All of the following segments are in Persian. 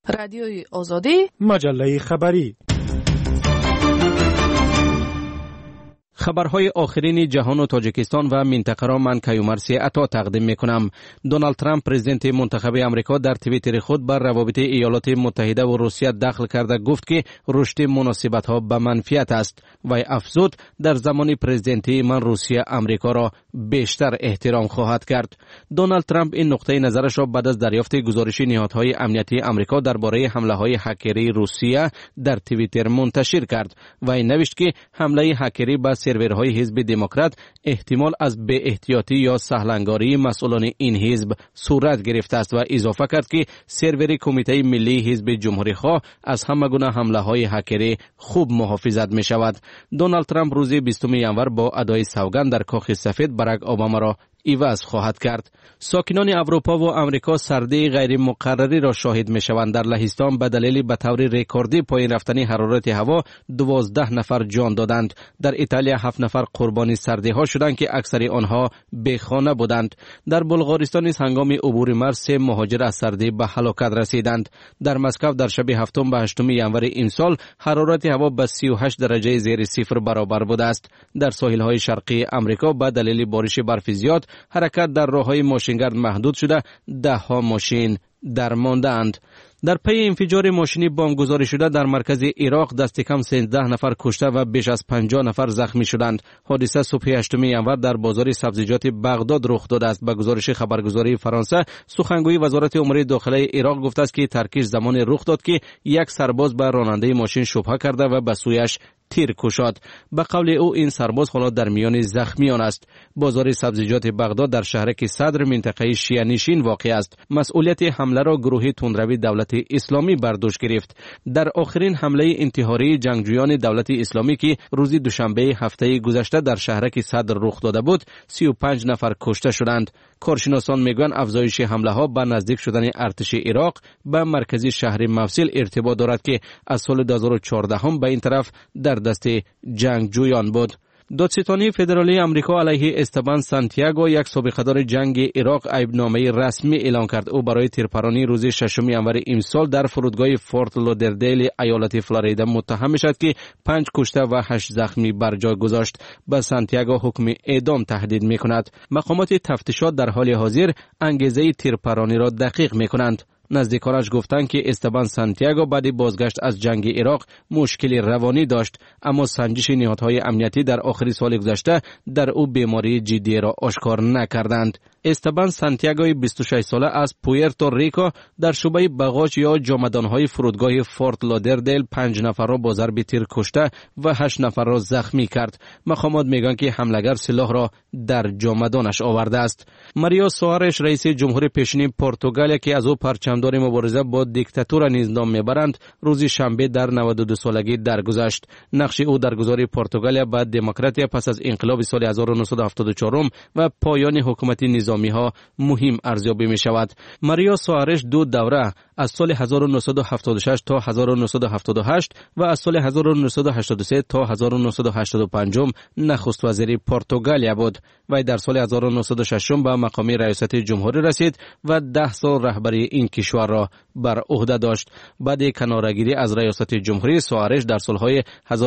رادیوی آزادی، مجله خبری. خبرهای آخرین جهان و تاجیکستان و منطقه را من کیومرثی عطا تقدیم میکنم. دونالد ترامپ پرزیدنت منتخب آمریکا در توییتر خود بر روابط ایالات متحده و روسیه دخل کرده گفت که رشد مناسبت ها به منفیت است و افزود در زمان پرزیدنتی من روسیه آمریکا را بیشتر احترام خواهد کرد. دونالد ترامپ این نقطه نظرش را بعد از دریافت گزارش نهادهای امنیتی آمریکا درباره حمله های هکری روسیه در توییتر منتشر کرد و این نوشت که حمله هکری به سرورهای حزب دموکرات احتمال از بی احتیاطی یا سهلنگاری مسئولان این حزب صورت گرفته است و اضافه کرد که سرور کمیته ملی حزب جمهوری خواه از همه گونه حمله های هکری خوب محافظت می شود. دونالد ترامپ روز 20 ژانویه با ادای سوگند در کاخ سفید باراک اوباما را عوض خواهد کرد. ساکنان اروپا و آمریکا سردی غیر مقرری را شاهد می شوند. در لهستان به دلیل به طور رکوردی پایین رفتن حرارت هوا 12 نفر جان دادند. در ایتالیا 7 نفر قربانی سردی ها شدند که اکثر آنها بیخانه بودند. در بلغارستان هنگام عبور مرز 3 مهاجر از سردی به هلاکت رسیدند. در مسکو در شب 7 به 8 ژانویه این سال حرارت هوا به 38 درجه زیر صفر برابر بوده است. در ساحل های شرقی آمریکا به دلیل بارش برف زیاد حرکت در راههای ماشینگرد محدود شده 10 ماشین درمانده‌اند. در پی انفجار ماشینی بمبگذاری شده در مرکز عراق دست کم 13 نفر کشته و بیش از 50 نفر زخمی شدند. حادثه صبح 8 ژانویه در بازار سبزیجات بغداد رخ داده است. به گزارش خبرگزاری فرانسه، سخنگوی وزارت امور داخلی عراق گفته است که ترکیش زمان رخ داد که یک سرباز به راننده ماشین شبهه کرده و به سویش تیر کشاد. به قول او این سرباز حالا در میان زخمیان است. بازار سبزیجات بغداد در شهرک صدر منطقه شیعه نشین واقع است. مسئولیت حمله را گروه تندروی دولت اسلامی بر دوش گرفت. در آخرین حمله انتحاری جنگجویان دولت اسلامی که روز دوشنبه هفته گذشته در شهرک صدر رخ داده بود 35 نفر کشته شدند. کارشناسان میگویند افزایش حمله ها به نزدیک شدن ارتش عراق به مرکزی شهر موصل ارتباط دارد که از سال 2014 هم به این طرف در دست جنگجویان بود. دادستانی فدرالی آمریکا علیه استبان سانتیاگو، یک سابقه‌دار جنگ عراق، عیبنامه رسمی اعلان کرد. او برای تیرپرانی روز 6 ژانویه امسال در فرودگاه فورت لودردیل ایالت فلوریدا متهم می‌شد که 5 کشته و 8 زخمی بر جای گذاشت. به سانتیاگو حکم اعدام تهدید می‌کند. مقامات تفتیشات در حال حاضر انگیزه تیرپرانی را دقیق می‌کنند. نزدیکانش گفتند که استبان سانتیاگو بعد بازگشت از جنگ عراق مشکل روانی داشت، اما سنجش نهادهای امنیتی در آخر سال گذشته در او بیماری جدی را آشکار نکردند. استبان سانتیاگوی 26 ساله از پوئرتو ریکو در شعبه بغاج یا جامدانهای فرودگاه فورت لودردیل 5 نفر را با ضرب تیر کشته و 8 نفر را زخمی کرد. مقامات میگن که حملگر سلاح را در جامدانش آورده است. ماریو سوارش، رئیس جمهور پیشین پرتغال که از او پرچمدار مبارزه با دیکتاتور نیز نام میبرند، روز شنبه در 92 سالگی درگذشت. نقش او در گذاری پرتغال به دموکراسی پس از انقلاب سال 1974 و پایان حکومت نظامی ها مهم ارزیابی می شود. ماریو سوارش 2 دوره از سال 1976 تا 1978 و از سال 1983 تا 1985 نخست وزیر پرتغال بود. وی در سال 1906 به مقام ریاست جمهوری رسید و 10 سال رهبری این کشور را بر عهده داشت. بعد کناره‌گیری از ریاست جمهوری، سوارش در سالهای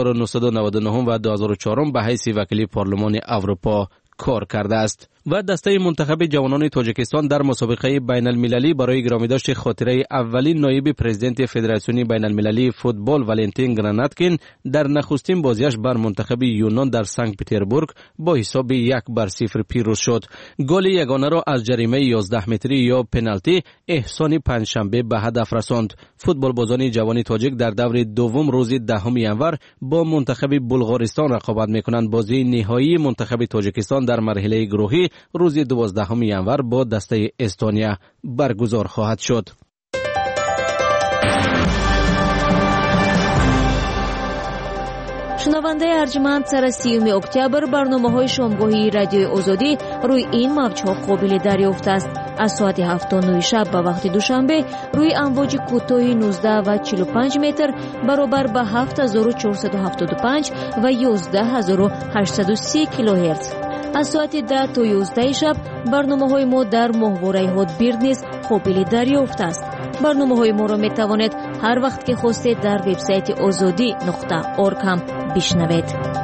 1999 و 2004 به حیث وکیل پارلمان اروپا کار کرده است. و دسته منتخب جوانان تاجیکستان در مسابقه بین المللی برای گرامیداشت خاطره اولین نایب پرزیدنت فدراسیون بین المللی فوتبال ولنتین گراناتکین در نخستین بازیش بر منتخب یونان در سنت پترزبورگ با حساب 1-0 پیروز شد. گل یگانه را از جریمه 11 متری یا پنالتی احسان پنجشنبه به هدف رساند. فوتبال بازان جوان تاجیک در دور دوم روز 10 ژانویه با منتخب بلغارستان رقابت می‌کنند. بازی نهایی منتخب تاجیکستان در مرحله گروهی روز 12 ژانویه با دسته استونیا برگزار خواهد شد. شنونده ارجمند، سر 30 اکتبر برنامه‌های شامگاهی رادیوی آزادی روی این موج‌ها قابل دریافت است. از ساعت 7:09 شب به وقت دوشنبه روی امواج کوتاه 19 و 45 متر برابر به 7475 و 11830 کیلوهرتز. از ساعت 10 تا 11 شب برنامه‌های ما در ماهواره هات بیرد نیز قابل دریافت است. برنامه‌های ما را می‌توانید هر وقت که خواستید در وبسایت azadi.org هم بشنوید.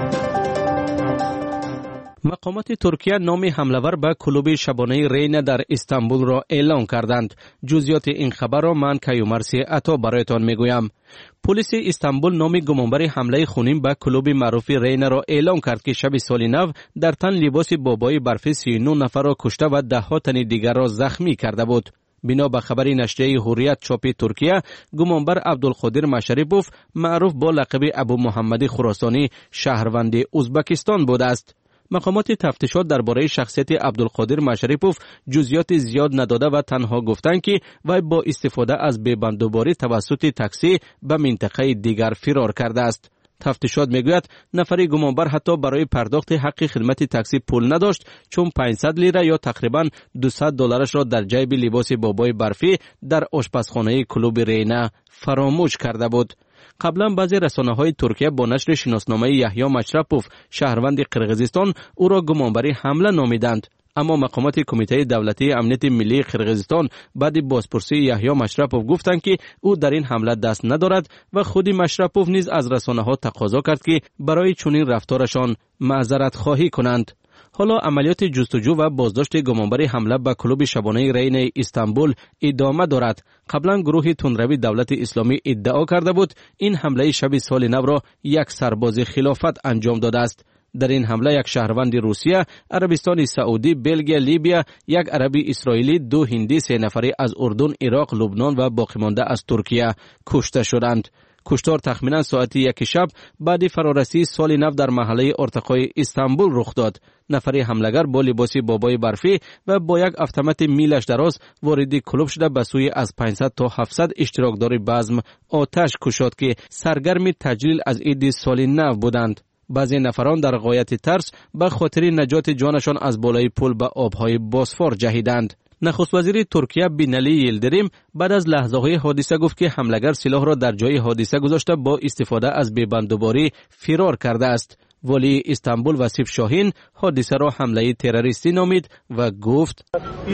مقامات ترکیه نام حمله‌ور به کلوب شبانه رینا در استانبول را اعلام کردند. جزئیات این خبر را من کیومرثی عطا برایتان میگویم. پلیس استانبول نام گمانبر حمله خونین به کلوب معروف رینا را اعلام کرد که شب سال نو در تن لباس بابای برفی 39 نفر را کشته و ده ها تن دیگر را زخمی کرده بود. بنا به خبر نشریه حریت چاپ ترکیه، گمانبر عبدالقادر مشرپوف معروف با لقب ابو محمد خراسانی شهروند ازبکستان بوده است. مقامات تفتیشات درباره شخصیت عبدالقادر مشرپوف جزئیات زیاد نداده و تنها گفتند که وی با استفاده از ببندوباری توسط تاکسی به منطقه دیگر فرار کرده است. تفتیشات میگوید نفری گمانبر حتی برای پرداخت حق خدمت تاکسی پول نداشت، چون 500 لیره یا تقریبا $200 را در جیب لباس بابای برفی در آشپزخانه کلوب رینا فراموش کرده بود. قبلا بعضی رسانه‌های ترکیه با نشر شناسنامه یحیی مشرپوف شهروند قرقیزستان او را گمانبری حمله نامیدند، اما مقامات کمیته دولتی امنیت ملی قرقیزستان بعد بازپرسی یحیی مشرپوف گفتند که او در این حمله دست ندارد و خود مشرپوف نیز از رسانه‌ها تقاضا کرد که برای چنین رفتارشان معذرت خواهی کنند. حالا عملیات جستجو و بازداشت گمانبر حمله به کلوب شبانه رین استانبول ادامه دارد. قبلا گروه تندروی دولت اسلامی ادعا کرده بود این حمله شب سال نو را یک سرباز خلافت انجام داده است. در این حمله یک شهروند روسیه، عربستان سعودی، بلژیم، لیبیا، یک عربی اسرائیلی، 2 هندی، 3 نفری از اردن، عراق، لبنان و باقی مانده از ترکیه کشته شدند. کشتار تخمینا ساعت 1 شب بعد فرارسی سال نو در محله ارتقای استانبول رخ داد. نفری حملگر با لباس بابای برفی و با یک اتومات میلش دراز وارد کلوب شده به سوی از 500 تا 700 اشتراکدار بزم آتش کشاد که سرگرم تجلیل از عید سال نو بودند. بعضی نفران در غایت ترس به خاطر نجات جانشان از بالای پل به آبهای بوسفور جهیدند. نخست وزیر ترکیه بینالی یلدریم بعد از لحظه‌های حادثه گفت که حملگر سلاح را در جای حادثه گذاشته با استفاده از ببندوباری فرار کرده است. ولی استانبول وسیف شاهین حادثه را حمله تروریستی نامید و گفت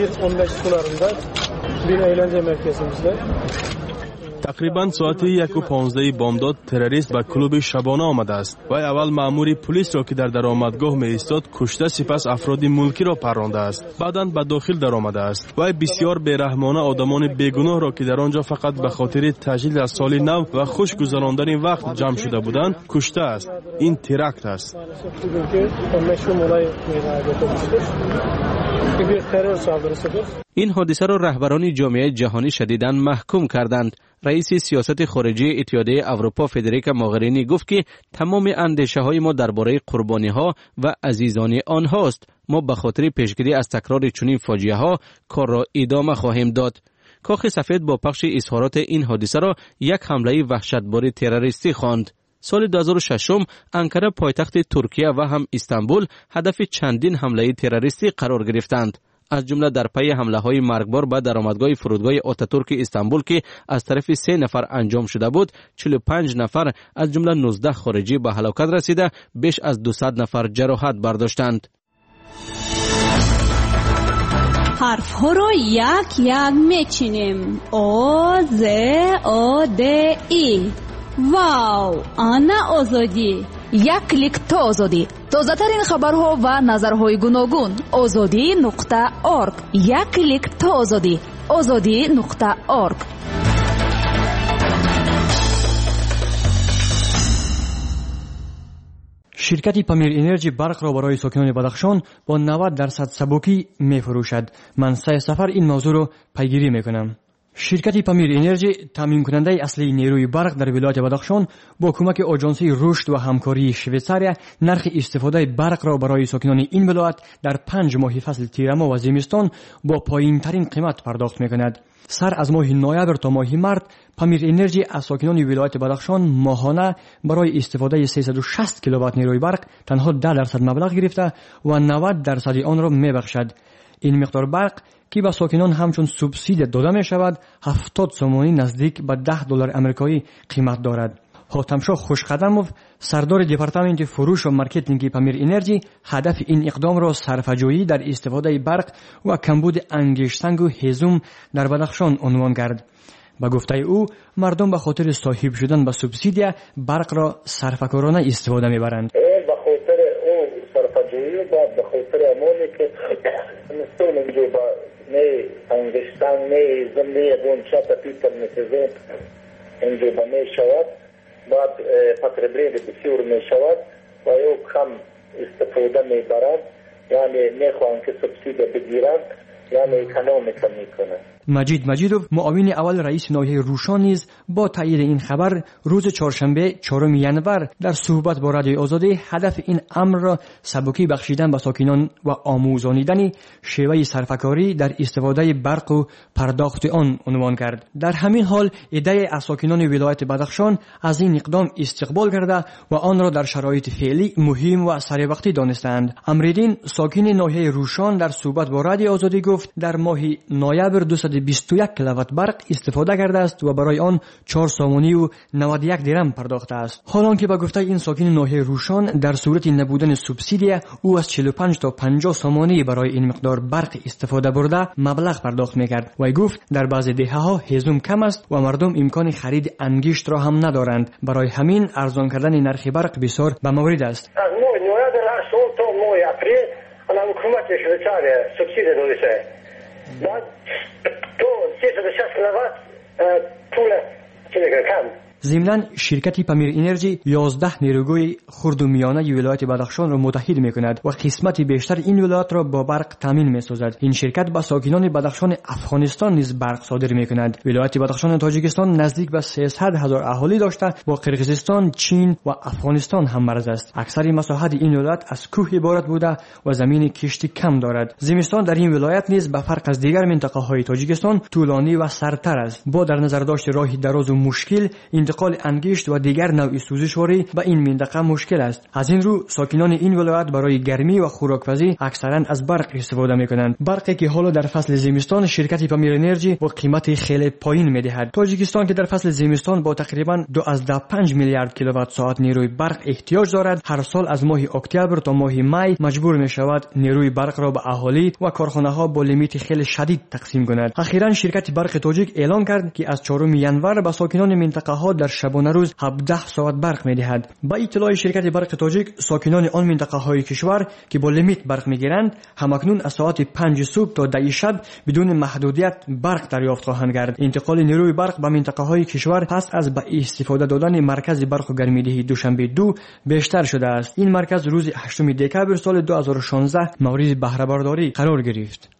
تقریبا ساعت 1:15 بامداد تروریست به کلوب شبانه آمده است. وی اول مأمور پلیس را که در درآمدگاه می ایستاد کشته، سپس افراد ملکی را پرانده است. بعداً به داخل درآمده است. وی بسیار بیرحمانه آدمان بیگناه را که در آنجا فقط به خاطر تجلیل از سال نو و خوش گذراندن وقت جمع شده بودند کشته است. این تراکت است. این حادثه را رهبران جامعه جهانی شدیداً محکوم کردند. رئیس سیاست خارجی اتحادیه اروپا فدریکا موغرینی گفت که تمام اندیشه های ما درباره قربانی ها و عزیزان آنهاست. ما به خاطر پیشگیری از تکرار چنین فاجعه ها کار را ادامه خواهیم داد. کاخ سفید با پخش اظهارات این حادثه را یک حمله وحشتبار تروریستی خواند. سال 2006 انکره پایتخت ترکیه و هم استانبول هدف چندین حمله تروریستی قرار گرفتند. از جمله در پی حمله‌های مرگبار به درآمدگاه فرودگاه آتاتورک استانبول که از طرف 3 نفر انجام شده بود، 45 نفر از جمله 19 خارجی به هلاکت رسیده، بیش از 200 نفر جراحت برداشتند. حرف‌ها را یک یک میچینیم. آ ز آ د ای. واو، آنا آزادی. یک کلیک تا آزادی. تازه‌ترین خبرها و نظرهای گوناگون. azadi.org. یک کلیک تا آزادی. azadi.org. شرکت پامیر انرژی برق را برای ساکنان بدخشان با 90% سبوکی می‌فروشد. من 3 سفر این موضوع را پیگیری می‌کنم. شرکت پامیر انرژی تامین کننده اصلی نیروی برق در ولایت بدخشان با کمک آژانسی رشد و همکاری شویتزاریا نرخ استفاده برق را برای ساکنان این ولایت در 5 ماه فصل تیرما و زمستان با پایین ترین قیمت پرداخت می‌کند. سر از ماه نوامبر تا ماه مارس پامیر انرژی از ساکنان ولایت بدخشان ماهانه برای استفاده 360 کیلووات نیروی برق تنها 10% مبلغ گرفته و 90% آن را می‌بخشد. این مقدار برق که به ساکنان همچون سوبسید داده می شود 70 سومانی نزدیک به $10 آمریکایی قیمت دارد. حاتمشاه خوشقدموف سردار دپارتمنت فروش و مارکتینگ پامیر انرژی هدف این اقدام را صرفه‌جویی در استفاده برق و کمبود انگشتنگ و هیزم در بدخشان عنوان کرد. با گفته او مردم به خاطر صاحب شدن به سوبسیدیا برق را صرفه‌کارانه استفاده می‌برند. به خاطر اون صرفه‌جویی و به خاطر امانی که مثلا اینجا با نه انگشتنگ نه هیزم نه بونچه پیتر نتیزم اینجا با می شود بعد پتربرید بسیار می شود و او کم استفاده می برند یعنی نخواهند که سبسیده بگیرند یعنی اکانومیکا میکنند. مجید مجیدوف معاون اول رئیس ناحیه روشان نیز با تایید این خبر روز چهارشنبه 4 ینور در صحبت با رادیوی آزادی هدف این امر را سبکی بخشیدن به ساکنان و آموزانیدن شیوه صرفه‌کاری در استفاده برق و پرداخت آن عنوان کرد. در همین حال عده از ساکنان ولایت بدخشان از این اقدام استقبال کرده و آن را در شرایط فعلی مهم و سریع دانستند. امرالدین ساکن ناحیه روشان در صحبت با رادیوی آزادی گفت در ماه نوامبر 221 کیلووات برق استفاده کرده است و برای آن 4 سامانی و 91 درم پرداخته است. حالانکه با گفته این ساکن ناحیه روشان در صورت نبودن سوبسیدیا او از 45 تا 50 سامانی برای این مقدار برق استفاده برده مبلغ پرداخت میکرد. و گفت در بعضی دهه‌ها هیزم کم است و مردم امکان خرید انگشت را هم ندارند. برای همین ارزان کردن نرخ برق بسیار به مورد است. از ماه نوامبر تا ماه اپریل الان حکومت شویچار سوبسیدی داده بعد تو 360 کیلووات پول چه کم. ضمناً شرکت پامیر انرژی 11 نیروگوی خرد و میانه ولایت بدخشان را متحد می‌کند و قسمت بیشتر این ولایت را با برق تامین می‌سازد. این شرکت با ساکنان بدخشان افغانستان نیز برق صادر می‌کند. ولایت بدخشان تاجیکستان نزدیک به 300,000 اهالی داشته با قرقیزستان، چین و افغانستان هم مرز است. اکثر مساحت این ولایت از کوه عبارت بوده و زمین کشتی کم دارد. زمستان در این ولایت نیز به فرق از دیگر منطقه‌های تاجیکستان طولانی و سردتر است. با در نظر داشت راه دراز و مشکل انتقال انگشت و دیگر نوع سوزشواری به این منطقه مشکل است. از این رو ساکنان این ولایت برای گرمی و خوراک‌پزی اکثرا از برق استفاده می‌کنند. برقی که حالا در فصل زمستان شرکت پامیر انرژی با قیمت خیلی پایین می‌دهد. تاجیکستان که در فصل زمستان با تقریبا 2.5 میلیارد کیلووات ساعت نیروی برق احتیاج دارد، هر سال از ماه اکتبر تا ماه می مجبور می‌شود نیروی برق را به اهالی و کارخانه‌ها با لیمیت خیلی شدید تقسیم کند. اخیراً شرکت برق تاجیک اعلام کرد که از 4 ینور به ساکنان منطقه‌ها در شبانه روز 17 ساعت برق می‌دهد. با اطلاع شرکت برق تاجیک ساکنان آن منطقه‌های کشور که با لیمیت برق می‌گیرند همکنون از ساعت 5 صبح تا 10 شب بدون محدودیت برق دریافت خواهند کرد. انتقال نیروی برق به منطقه‌های کشور پس از به استفاده دادن مرکز برق و گرمیدهی دوشنبه 2 بیشتر شده است. این مرکز روز 8 دکبر سال 2016 مورد بهره برداری قرار گرفت.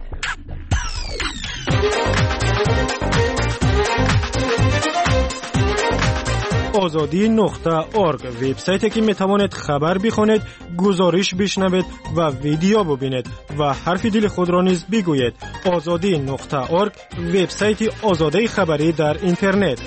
azadi.org وبسایتی که میتوانید خبر بخونید، گزارش بشنوید و ویدیو ببینید و حرف دل خود را نیز بگویید. azadi.org وبسایت آزادی خبری در اینترنت.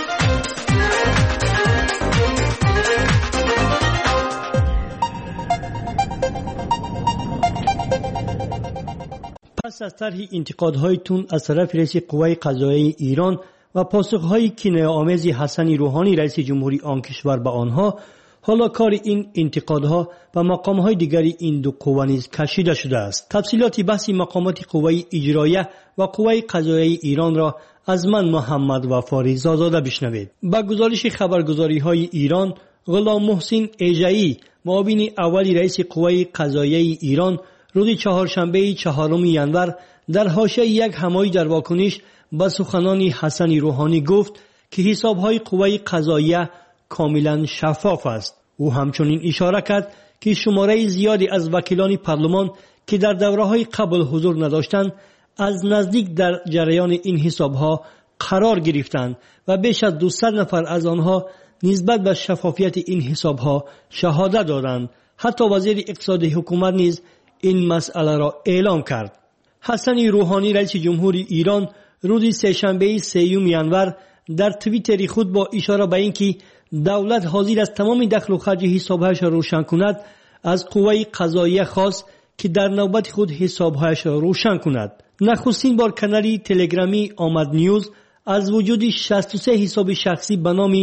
پس از طرح انتقادهایتون از طرف رئیس قوای قضاییه ایران و پاسخهای کینه‌آمیز حسن روحانی رئیس جمهوری آن کشور به آنها، حالا کار این انتقادها و مقامهای دیگری این دو قوه نیز کشیده شده است. تفصیلات بحث مقامات قوای اجراییه و قوای قضاییه ایران را از من محمد وفاری زاده بشنوید. با گزارش خبرگزاری‌های ایران، غلام محسن ایجایی معاون اولی رئیس قوای قضاییه ایران روز چهارشنبه 4 ینور در حاشیه یک همایی در واکنش با سخنان حسن روحانی گفت که حسابهای قوای قضاییه کاملا شفاف است. او همچنین اشاره کرد که شماره زیادی از وکیلان پارلمان که در دوره‌های قبل حضور نداشتند از نزدیک در جریان این حسابها قرار گرفتند و بیش از 200 نفر از آنها نسبت به شفافیت این حسابها شهادت دادند. حتی وزیر اقتصاد حکومت نیز این مسئله را اعلام کرد. حسن روحانی رئیس جمهوری ایران روز سه‌شنبه 3 ینور در توییتر خود با اشاره به اینکه دولت حاضر است تمام دخل و خرج حسابهایش را روشن کند، از قوای قضاییه خواست که در نوبت خود حسابهایش را روشن کند. نخستین بار کانال تلگرامی آمد نیوز از وجود 63 حساب شخصی به نام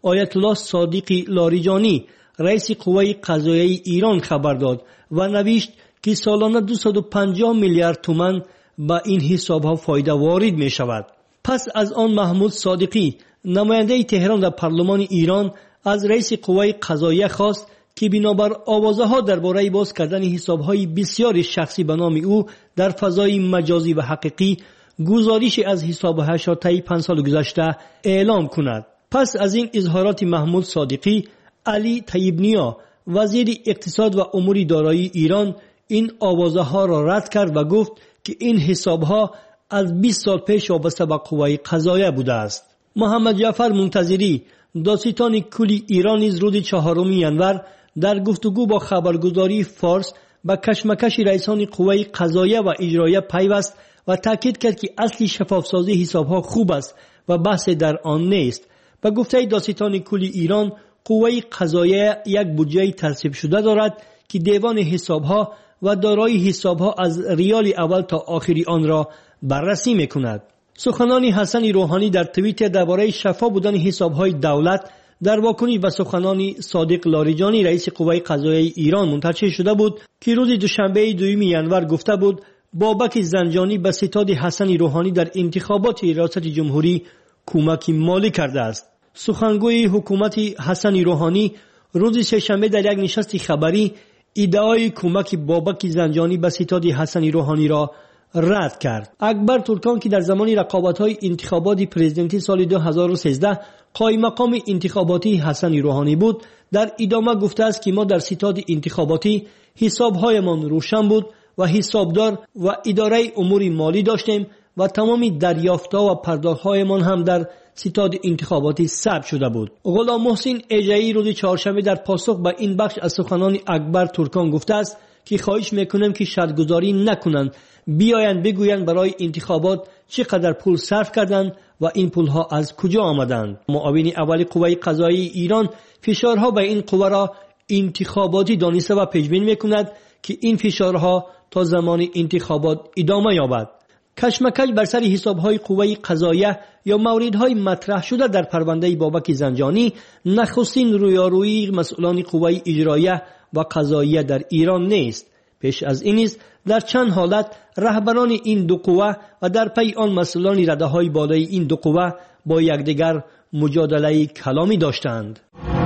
آیت الله صادق لاریجانی رئیس قوه قضاییه ایران خبر داد و نوشت که سالانه 250 میلیارد تومان با این حسابها فایده وارد می شود. پس از آن محمود صادقی نماینده تهران در پارلمان ایران از رئیس قوه قضاییه خواست که بنابر آوازه‌ها درباره باز کردن حساب‌های بسیار شخصی به نام او در فضای مجازی و حقیقی گزارش از حساب‌هایش را طی 5 سال گذشته اعلام کند. پس از این اظهارات محمود صادقی، علی طیب نیا وزیر اقتصاد و امور دارایی ایران این آوازه‌ها را رد کرد و گفت که این حساب‌ها از 20 سال پیش وابسته به قوه قضاییه بوده است. محمد جعفر منتظری دادستان کلی ایران نیز روز 4 ژانویه در گفتگو با خبرگزاری فارس به کشمکش رئیسان قوه قضاییه و اجراییه پیوست و تاکید کرد که اصل شفافسازی حساب‌ها خوب است و بحث در آن نیست. به گفته دادستان کلی ایران، قوه قضاییه یک بودجه ترتیب شده دارد که دیوان حساب‌ها و دارایی حساب‌ها از ریال اول تا آخری آن را بررسی می‌کند. سخنان حسن روحانی در توییتر درباره شفاف بودن حساب‌های دولت در واکنش به سخنان صادق لاریجانی رئیس قوه قضاییه ایران منتشر شده بود که روز دوشنبه 2 ژانویه گفته بود بابک زنجانی به ستاد حسن روحانی در انتخابات ریاست جمهوری کمک مالی کرده است. سخنگوی حکومت حسن روحانی روز سه‌شنبه در یک نشست خبری ادعای کمک بابک زنجانی به ستاد حسن روحانی را رد کرد. اکبر ترکان که در زمان رقابت‌های انتخاباتی پرزیدنتی سال 2013 قائم مقام انتخاباتی حسن روحانی بود، در ادامه گفته است که ما در ستاد انتخاباتی حساب‌هایمان روشن بود و حسابدار و اداره امور مالی داشتیم و تمام دریافت‌ها و پرداخت‌هایمان هم در ستاد انتخاباتی ثبت شده بود. غلام محسن اجایی روز چهارشنبه در پاسخ به این بخش از سخنان اکبر ترکان گفته است که خواهش میکنم که شرطگزاری نکنند، بیایند بگویند برای انتخابات چقدر پول صرف کردند و این پولها از کجا آمدند. معاون اول قوه قضاییه ایران فشارها به این قوه را انتخاباتی دانسته و پیشبینی میکند که این فشارها تا زمان انتخابات ادامه یابد. کشمکش بر سر حساب‌های قوه قضاییه یا موردهای مطرح شده در پرونده بابک زنجانی نخستین رویارویی مسئولان قوه اجراییه و قضاییه در ایران نیست. پیش از این است در چند حالت رهبران این دو قوه و در پی آن مسئولان رده‌های بالای این دو قوه با یکدیگر مجادله کلامی داشتند.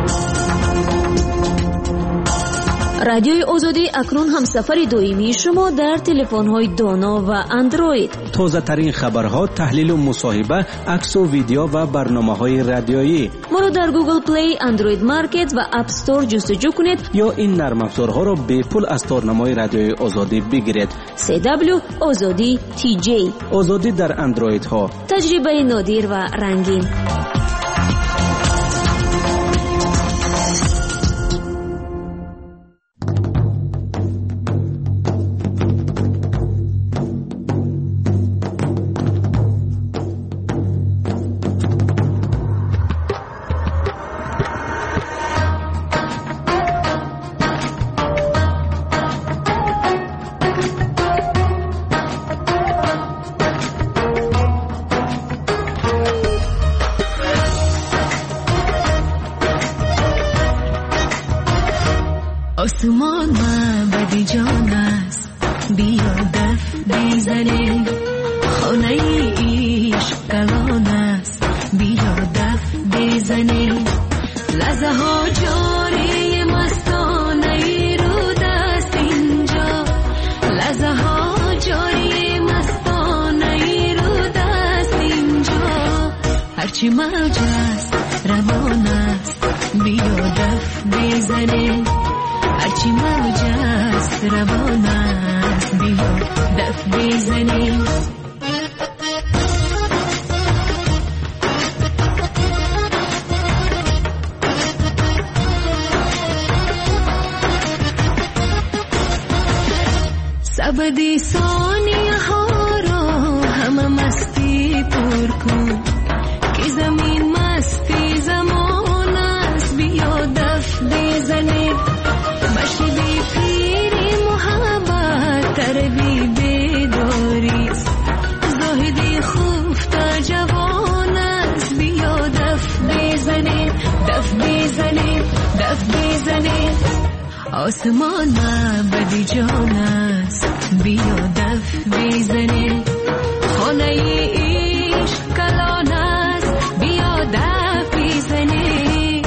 رادیوی آزادی اکنون هم سفر دویمی شما در تلفن‌های دانا و اندروید. تازه ترین خبرها، تحلیل و مصاحبه، عکس و ویدیو و برنامه‌های رادیویی. ما رو در گوگل پلی، اندروید مارکت و اپ استور جستجو کنید یا این نرم افزارها را به پول از تارنمای رادیوی آزادی بگیرید. CW آزادی TJ. آزادی در اندروید ها. تجربه نادر و رنگین. آسمان بدی جان است، بیا دف بزنیم، خانه عشق کلان است، بیا دف بزنیم، لحظه ها جاری مستانه رو دست اینجا، لحظه ها جاری مستانه رو دست اینجا، هرچی موج است روان است، بیا دف بزنیم، هرچی موج است روان است، بیا دف بزنیم. سبدی ثانیه ها را همه مستی پر کن که زمین مستی زمان است، بیا دف بزنیم، مشتی پیری محبت تربی بداریست، زاهدی خوفت جوان است، بیا دف بزنیم، دف آسمان معبدی جان است بیا دف بزنیم خانه عشق کلان است بیا دف بزنیم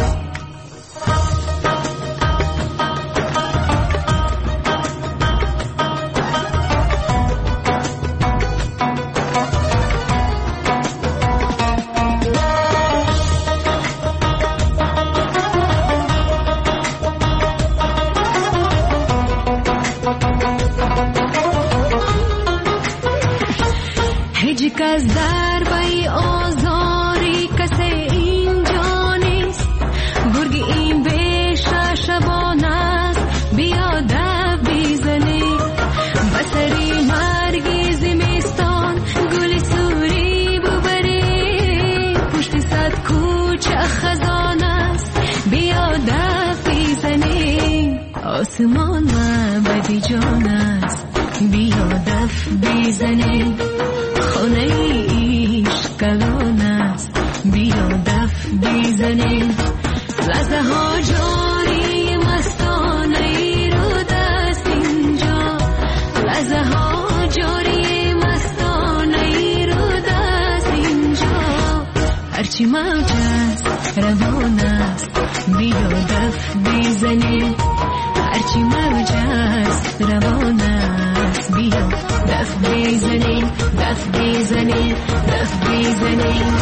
از دربای آزاری کسی اینجا نیست گرگ این بیشه شبان است بیا دف بزنی بسری مرگی زمستان گل سوری ببری پشت صد کوچه خزان است بیا دف بزنی آسمان معبدی جان است بیا دف بزنی خانه عشق کلان است بیا دف بزنیم لحظه ها جاری مستانه ای رو دست اینجا لحظه ها جاری مستانه ای رو دست اینجا هرچی موج است روان است بیا دف بزنیم هرچی موج است روان است بیا دف بزنیم دف بزنیم دف بزنیم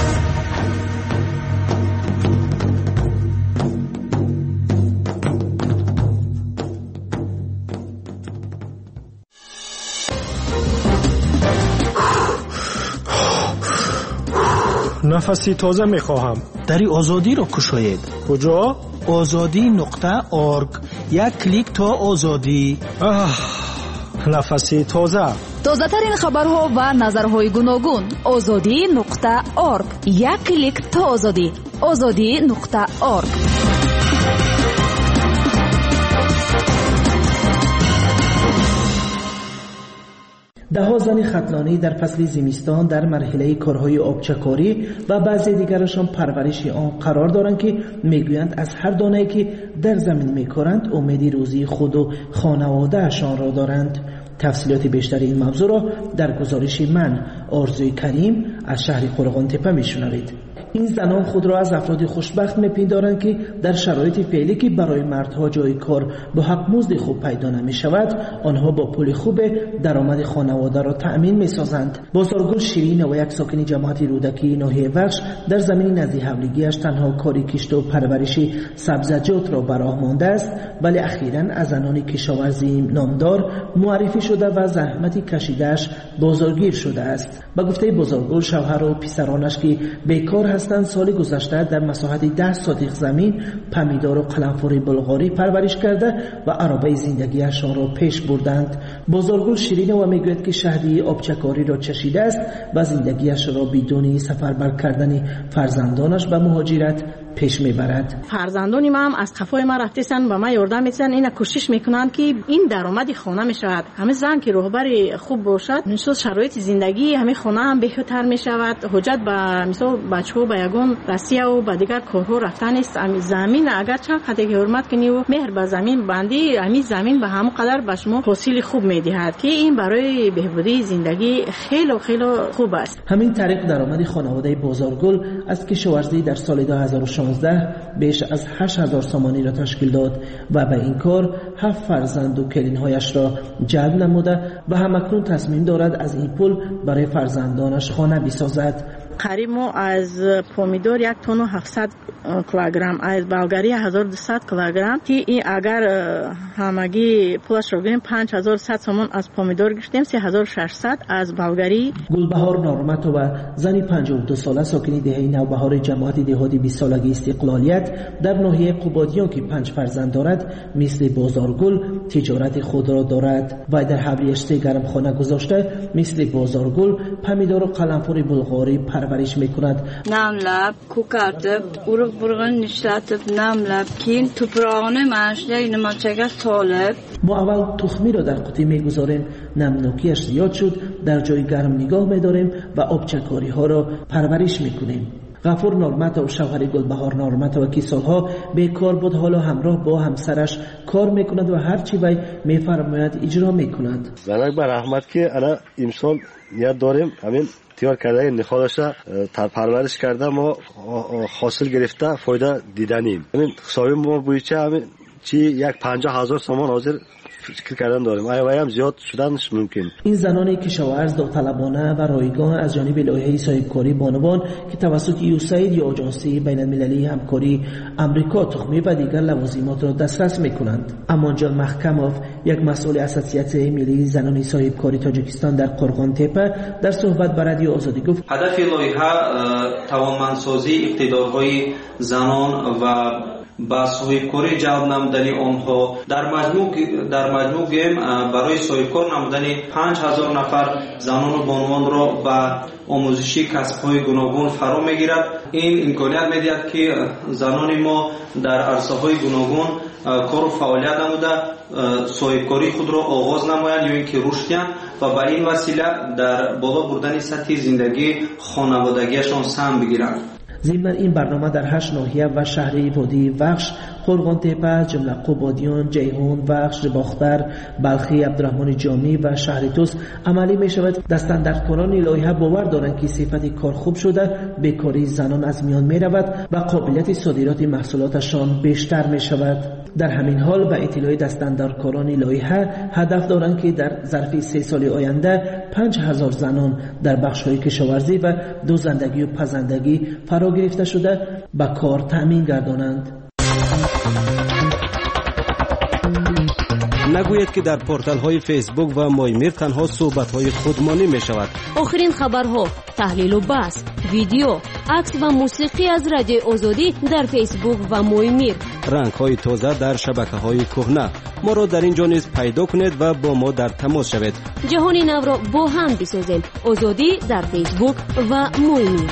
نفسی تازه میخواهم. دری آزادی را کشاید. کجا؟ azadi.org. یک کلیک تا آزادی. نفسی تازه. تازه ترین خبرها و نظرهای گوناگون. azadi.org. یک کلیک تا آزادی. azadi.org. ده‌ها زن ختلانی در فصل زمستان در مرحله کارهای آبچکاری و بعضی دیگرشان پرورش آن قرار دارند که میگویند از هر دانه‌ای که در زمین میکارند امید روزی خود و خانواده‌شان را دارند. تفصیلات بیشتر این موضوع را در گزارش من آرزوی کریم از شهر قرغان تپه میشنوید. این زنان خود را از افراد خوشبخت میپندارند که در شرایط فعلی که برای مردها جای کار با حق مزد خوب پیدا نمی شود آنها با پول خوب درآمد خانواده را تأمین میسازند. بازارگل شیرین و یک ساکن جماعت رودکی ناحیه وخش در زمین نزدیک حولیگیش تنها کاری کشت و پرورش سبزیجات را به راه مانده است، ولی اخیراً از زنان کشاورزی نامدار معرفی شده و زحمتی کشیده‌اش بازارگیر شده است. به گفته بازارگل شوهر و پسرانش که بیکار هستند سال گذشته در مساحت 10 ساتیق زمین پمیدار و قلنفر بلغاری پرورش کرده و عربه زندگیشان را پیش بردند. بازارگل شیرین و میگوید که شهدی آبچکاری را چشیده است و زندگیش را بدون سفربر کردن فرزندانش به مهاجرت پیش میبرد. فرزندان ما هم از خفای ما رفتن و ما یاردم میتن اینا کوشش میکنن که این درآمد خانه میشود. همه زن که رهبر خوب باشد مثلا شرایط زندگی همه خانه هم بهتر میشود. حجت به مثلا بچه‌ها به یگان روسیه و به دیگر کارها رفتن است. زمین اگر چند قدر حرمت کنی و مهر به زمین بندی همین زمین به هم قدر به شما حاصل خوب میدهد که این برای بهبودی زندگی خیلی خیلی خوب است. همین طریق درآمد خانواده بازارگل از کشاورزی در سال 2016 بیش از 8000 سامانی را تشکیل داد و به این کار 7 فرزند و کلینهایش را جلب نموده و همکنون تصمیم دارد از این پول برای فرزندانش خانه بسازد. قریب ما از پومیدور 1 تن و 700 کیلوگرم، از بلغاری 1200 کیلوگرم که این اگر همگی پولش رو بگیریم 5100 سامان از پومیدور گرفتیم، 3600 از بلغاری. گلبهار نارمتووا زنی 52 ساله ساکن دهه نوبهار جماعت دهاتی 20 سالگی استقلالیت در ناحیه قبادیان که 5 فرزند دارد مثل بازارگل تجارت خود را دارد و در حولیش گرم خانه گذاشته مثل بازارگل پمیدار و قلنفر بلغاری پرورش میکند. نملب کوکاتب اورق برغن نشاتب نملب کین توپراغانه ماشله نماچگه طالب. ما اول تخمی را در قطعه میگذاریم، نمناکیش زیاد شد در جای گرم نگاه میداریم و آبچکاری ها را پرورش میکنیم. غفور نورمت و شوهر گلبهار نورمت و که سالها بیکار بود حالا همراه با همسرش کار میکند و هرچی وی میفرماید اجرا میکند. زنک بر رحمت که انا امسال یاد داریم همین تیار کرده نخالش پرورش کرده ما حاصل گرفته فایده دیدنیم. همین حسابی ما بویچه همین چی یک 50,000 تومان حاضر فکر کردن داریم. آیا هم زیاد شدنش ممکن. این زنان کشاورز داوطلبانه و رایگان از جانب لایحه صاحبکاری بانوان که توسط یوساید یا آژانسی بین المللی همکاری امریکا تخمی و دیگر لوازمات را دسترس میکنند. امانجان محکموف یک مسئول اساسیت ملی زنان صاحبکاری تاجیکستان در قرغان تپه در صحبت با رادیو آزادی گفت هدف لایحه توانمندسازی اقتدارهای زنان و با صاحبکاری جلب نمودن آنها در مجموع گیم برای صاحبکار نمودن 5,000 نفر زنان و بانوان را به آموزشی کسب‌های گوناگون فرا میگیرد. این امکانیت میدهد که زنان ما در عرصه‌های گوناگون کار و فعالیت نموده صاحبکاری خود را آغاز نمایند یا اینکه رشد کنند و به این وسیله در بالا بردن سطح زندگی خانوادگیشان سهم بگیرند. ضمن این برنامه در 8 ناحیه و شهری وادی وخش، قرغان تپه، جمله قبادیان، جیهون، وخش، باختر، بلخی، عبدالرحمن جامی و شهر توس عملی می شود. دستاندرکاران لایحه باور دارند که صفت کار خوب شده، بیکاری زنان از میان می رود و قابلیت صادرات محصولاتشان بیشتر می شود. در همین حال به اطلاع دستاندرکاران لایحه هدف دارند که در ظرف 3 سال آینده 5,000 زنان در بخش‌های کشاورزی و دوزندگی و پزندگی فرا گرفته شده به کار تأمین گردانند. نگوید که در پورتال های فیسبوک و مایمیر تنها صحبت های خودمانی می شود. آخرین خبرها، تحلیل و بحث، ویدیو، عکس و موسیقی از رادیو آزادی در فیسبوک و مایمیر. رنگ های تازه در شبکه های کهنه. ما را در اینجا نیز پیدا کنید و با ما در تماس شوید. جهان نو را با هم بسازیم. آزادی در فیسبوک و مایمیر.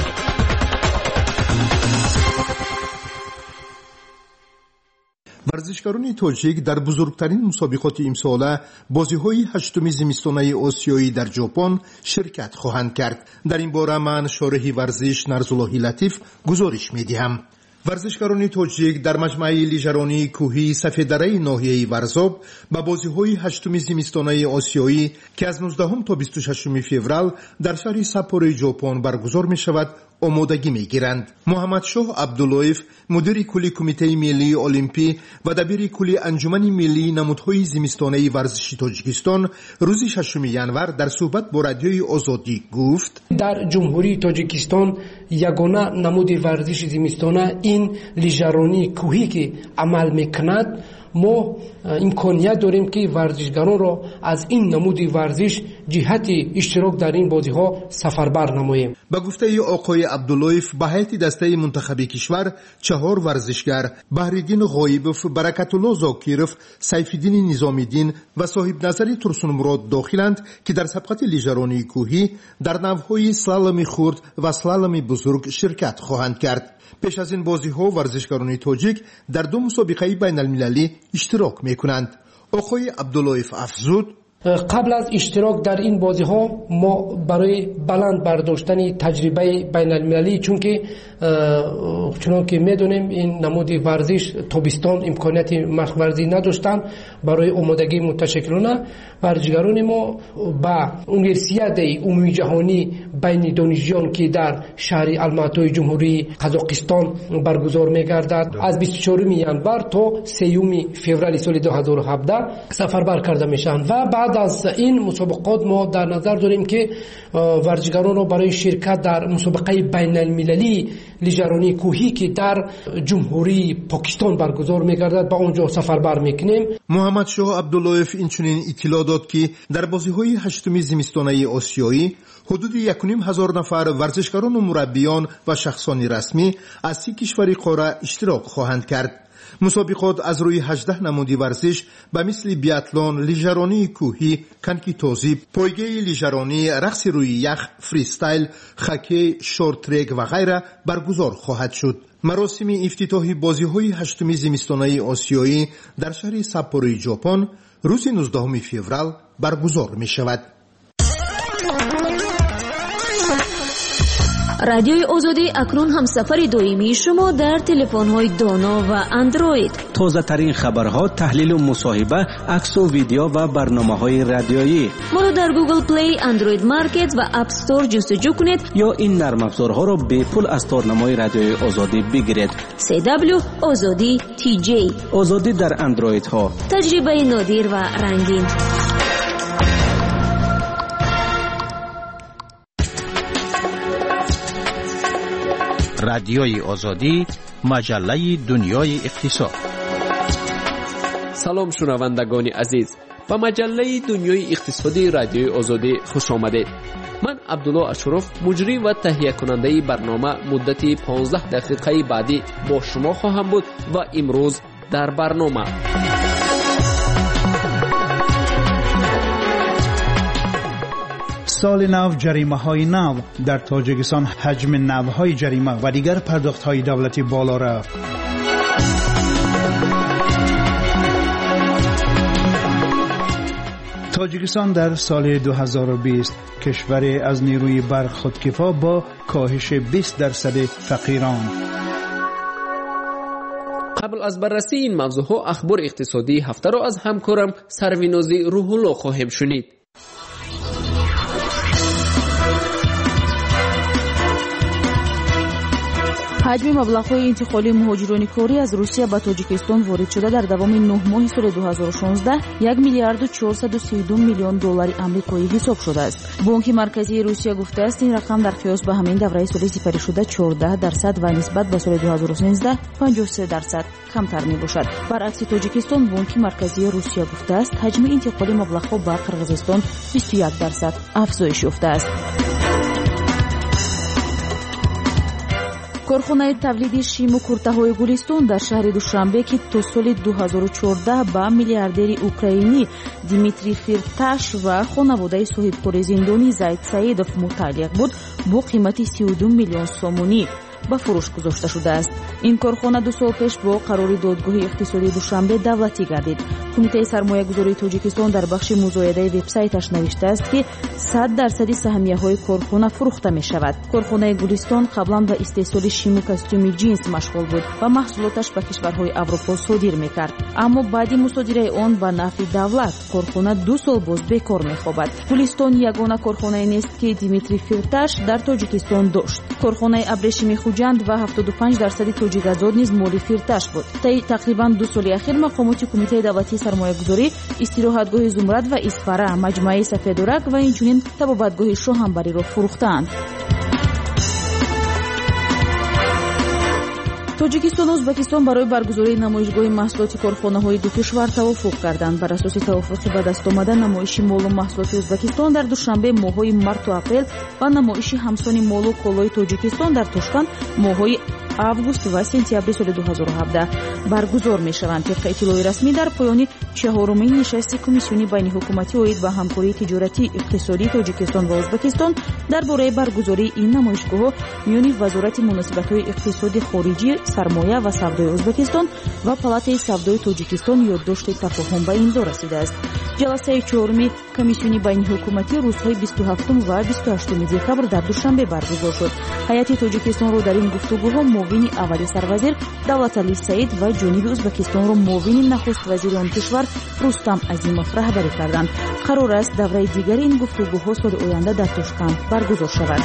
ورزشکاران تاجیک در بزرگترین مسابقات امساله بازی‌های هشتم زمستانه آسیایی در ژاپن شرکت خواهند کرد. در این باره من شارح ورزش نرزالله لطیف گزارش می‌دهم. ورزشکاران تاجیک در مجمع لیژرانی کوهی سفیددره ناحیه ورزاب به بازی‌های هشتم زمستانه آسیایی که از 19 تا 26 فوریه در شهر ساپورو ژاپن برگزار می‌شود آمادگی می‌گیرند. محمد شاه عبداللهیف مدیر کلی کمیته ملی المپی و دبیر کلی انجمن ملی نمودهای زمستانه ورزشی تاجیکستان روز 6 ژانویه در صحبت با رادیوی آزادی گفت در جمهوری تاجیکستان یگانه نمود ورزش زمستانه این لیژرانی کوهی که عمل میکند. ما امکانیت داریم که ورزشگران را از این نمود ورزش جهت اشتراک در این بازی ها سفربر نماییم. با گفته آقای عبداللهیف به هیئت دسته منتخب کشور 4 ورزشگر بهریدین غایبوف، برکت الله زاکیروف، سیفالدین نظامی‌دین و صاحب نظری ترسون مراد داخلند که در سبقت لیژرانی کوهی در نوع‌های سلالم خرد و سلالم بزرگ شرکت خواهند کرد. پیش از این بازی‌ها ورزشکاران تاجیک در 2 مسابقه بین المللی اشتراک می‌کنند. آقای عبداللهیف افزود قبل از اشتراک در این بازی ها ما برای بلند برداشتن تجربه بین المللی چون که میدونیم این نمود ورزش تابستان امکانیت مشق ورزی نداشتن، برای آمادگی متشکلانه ورزشگران ما با اونیورسیاد عمومی جهانی بین دانشجویان که در شهر الماتای جمهوری قزاقستان برگزار میگردد از 24 ژانویه تا 3 فوریه سال 2017 سفربر کرده میشن و بعد از این مسابقات ما در نظر داریم که ورزشگران را برای شرکت در مسابقه بین المللی لیژرانی کوهی که در جمهوری پاکستان برگزار میگردد با اونجا سفربر میکنیم. محمد شاه عبداللهیف اینچنین اطلاع داد که در بازی‌های هشتم زمستانه آسیایی حدود 1,500 نفر ورزشکاران و مربیان و شخصان رسمی از 30 کشور قاره اشتراک خواهند کرد. مسابقات از روی 18 نمودی ورزش به مثل بیاتلون، لیژرانی کوهی، کنکی توزی، پایگاه لیژرانی، رقص روی یخ، فریستایل، خاکی، شورت ترک و غیره برگزار خواهد شد. مراسم افتتاحی بازی‌های هشتم زمستانه آسیایی در شهر ساپورو ژاپن روز 19 فوریه برگزار می شود. رادیوی آزادی اکنون هم سفر دائمی شما در تلفن‌های دانا و اندروید. تازه ترین خبرها، تحلیل و مصاحبه، عکس و ویدیو و برنامه‌های رادیویی. ما را در گوگل پلی، اندروید مارکت و اپ استور جستجو کنید یا این نرم افزارها را به پول از تارنمای رادیوی آزادی بگیرید. CW آزادی TJ. آزادی در اندروید ها. تجربه نادر و رنگین. رادیوی آزادی، مجله دنیای اقتصاد. سلام شنوندگان عزیز، به مجله دنیای اقتصادی رادیوی آزادی خوش آمدید. من عبدالله اشرف، مجری و تهیه کننده برنامه، مدت 15 دقیقه بعدی با شما خواهم بود و امروز در برنامه سال نو، جریمه های نو در تاجیکستان، حجم نو های جریمه و دیگر پرداخت های دولتی بالا رفت. تاجیکستان در سال 2020 کشور از نیروی برق خودکفا با کاهش 20% فقیران. قبل از بررسی این موضوع اخبار اقتصادی هفته را از همکارم سروینازی روح الله خواهیم شنید. حجم مبلغ‌های انتقالی مهاجران کاری از روسیه به تاجیکستان وارد شده در دوام 9 ماه سال 2016 1 میلیارد و 432 میلیون دلار آمریکایی حساب شده است. بانک مرکزی روسیه گفته است این رقم در قیاس به همین دوره سالی سپری شده 14% و نسبت به سال 2013 53% کمتر میباشد. برعکس تاجیکستان، بانک مرکزی روسیه گفته است حجم انتقال مبلغ‌ها به قرقیزستان 21% افزایش یافته است. کارخانه تولید شیم و کورته‌های گلستان در شهر دوشنبه که تا سال 2014 به میلیاردر اوکراینی دیمیتری فیرتاش و خانواده صاحبکار زندانی زید سعیدوف متعلق بود، با قیمت 32 میلیون سومونی به فروش گذاشته شده است. این کارخانه 2 سال پیش با قرار دادگاه اقتصادی دوشنبه دولتی گردید. کمیته سرمایه‌گذاری تاجیکستان در بخش مزایده وبسایتش نوشته است که 100% سهمیه‌های کارخانه فروخته می‌شود. کارخانه گلستان قبلا به استحصال شیم و کاستوم جنس مشغول بود و محصولاتش به کشورهای اروپا صادر می‌کرد. اما بعد مصادره آن به نفع دولت، کارخانه 2 سال باز بیکار می‌خوابد. گلستان یگانه کارخانه نیست که دیمیتری فیرتاش در تاجیکستان داشت. کارخانه ابریشم خوجند و 75% توجیه آزاد نیز مال فیرتاش بود. تقریبا 2 سال اخیر مقامات کمیته دولتی سرمایه‌گذاری استراحتگاه زمرد و اسفره، مجمع سفیدورک و اینچنین طبابتگاه شاهنبری را فروختند. تاجیکستان و ازبکستان برای برگزاری نمایشگاه محصولات کارخانه‌های دو کشور توافق کردند. بر اساس توافق به دست آمده، نمایش مال و محصولات ازبکستان در دوشنبه ماه‌های مارت و اپریل و نمایش همسان مال و کالای تاجیکستان در تاشکند ماه‌های август و سپتامبر سال 2017 برگزار می‌شوند. طبق اطلاع رسمی در پایان چهارمین نشست کمیسیون بین حکومتی اوید و همکاری تجارتی اقتصادی تاجیکستان و ازبکستان درباره برگزاری این نمایشگاه میان وزارت مناسبت‌های اقتصادی خارجی، سرمایه و سودای ازبکستان و پالاتای سودای تاجیکستان یادداشت تفاهم به امضا رسیده است. جلسه چهارم کمیسیون بین حکومتی روزهای 27 و 28 دکمبر در دوشنبه برگزار شد. هیئت تاجیکستان را در این گفتگوها معاون اول سروزیر دولتعلی سعید و جنوب ازبکستان را معاون نخست وزیر آن کشور رستم عظیموف رهبری کردند. قرار است دوره دیگر این گفتگوها سال آینده در تاشکند برگزار شود.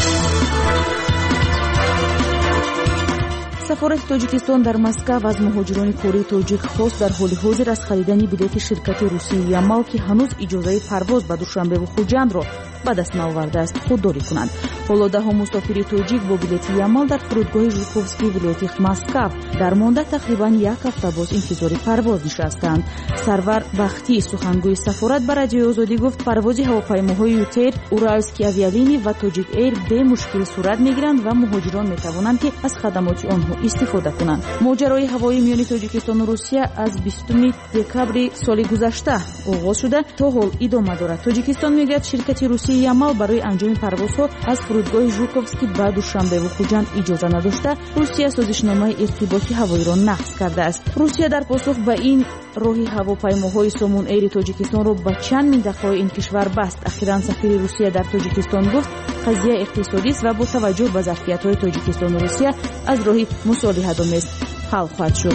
سفارت تاجیکستان در مسکو از مهاجران کاری تاجیک خواست در حال حاضر از خریدن بلیط شرکت روسی یامال که هنوز اجازه پرواز به دوشنبه و خوجند را به دست نآورده است خودداری کنند. حالا ده‌ها مسافر تاجیک با بلیط یامال در فرودگاه ژوکوفسکی ولایت مسکو در مانده تقریبا 1 هفته باز انتظار پرواز نشستند. سرور بختی سخنگوی سفارت به رادیوی آزادی گفت پرواز هواپیماهای یوتر، اورالسکی آویالینی و تاجیک ایر به مشکل صورت میگیرند و مهاجران میتوانند که از خدمات آنها استفاده کنند. ماجرای هوایی میان تاجیکستان و روسیه از 20 دکمبر سال گذشته آغاز شده تا حال ادامه دارد. تاجیکستان میگوید شرکت روسی یامال برای انجام پروازها از فرودگاه ژوکوفسکی به دوشنبه و خوجند اجازه نداشته روسیه سازشنامه ارتباطی هوایی را نقض کرده است. روسیه در پاسخ به این راهی هواپیماهای سومون ایر تاجیکستان را به چند منطقه این کشور بست. اخیراً سفیر روسیه در تاجیکستان گفت قضیه اقتصادی است و با توجه به ظرفیت‌های تاجیکستان و روسیه از راه مصالحه‌آمیز حل خواهد شد.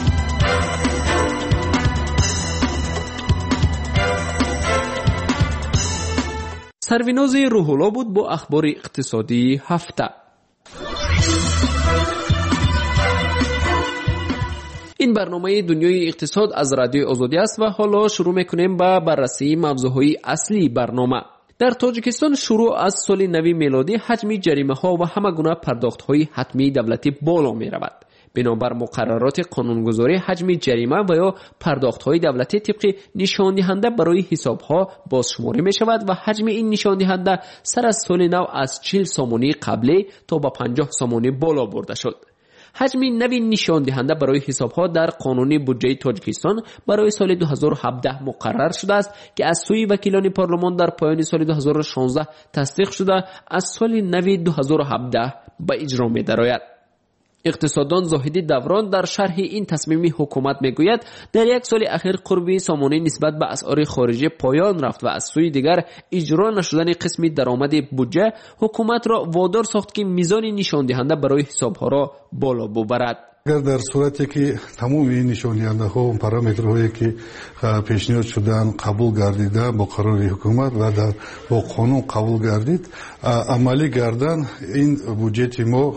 سرویناز روح‌الله بود با اخبار اقتصادی هفته. این برنامه دنیای اقتصاد از رادیو آزادی است و حالا شروع میکنیم با بررسی موضوعهای اصلی برنامه. در تاجیکستان شروع از سال نو میلادی حجم جریمه ها و همه گونه پرداخت های حتمی دولتی بالا می رود. بنابر مقررات قانونگذاری حجم جریمه و یا پرداخت های دولتی طبق نشان دهنده برای حساب ها بازشماری می شود و حجم این نشان دهنده سر از سال نو از 40 سامانی قبلی تا به 50 سامانی بالا برده شد. حجم نوی نشان دهنده برای حساب ها در قانون بودجه تاجیکستان برای سال 2017 مقرر شده است که از سوی وکیلان پارلمان در پایان سال 2016 تصدیق شده از سال نو 2017 به اجرا می درآید. اقتصاددان زاهدی دوران در شرح این تصمیم حکومت میگوید در یک سال اخیر قربی سامانی نسبت به اسعار خارجی پایان رفت و از سوی دیگر اجرا نشدن قسمی درآمد بودجه حکومت را وادار ساخت که میزان نشان دهنده برای حسابها را بالا ببرد. اگر در صورتی که تمام این نشان دهنده ها و پارامترهایی که پیشنهاد شدن قبول گردیده با قرار حکومت و با قانون قبول گردید عملی گردن این بودجه ما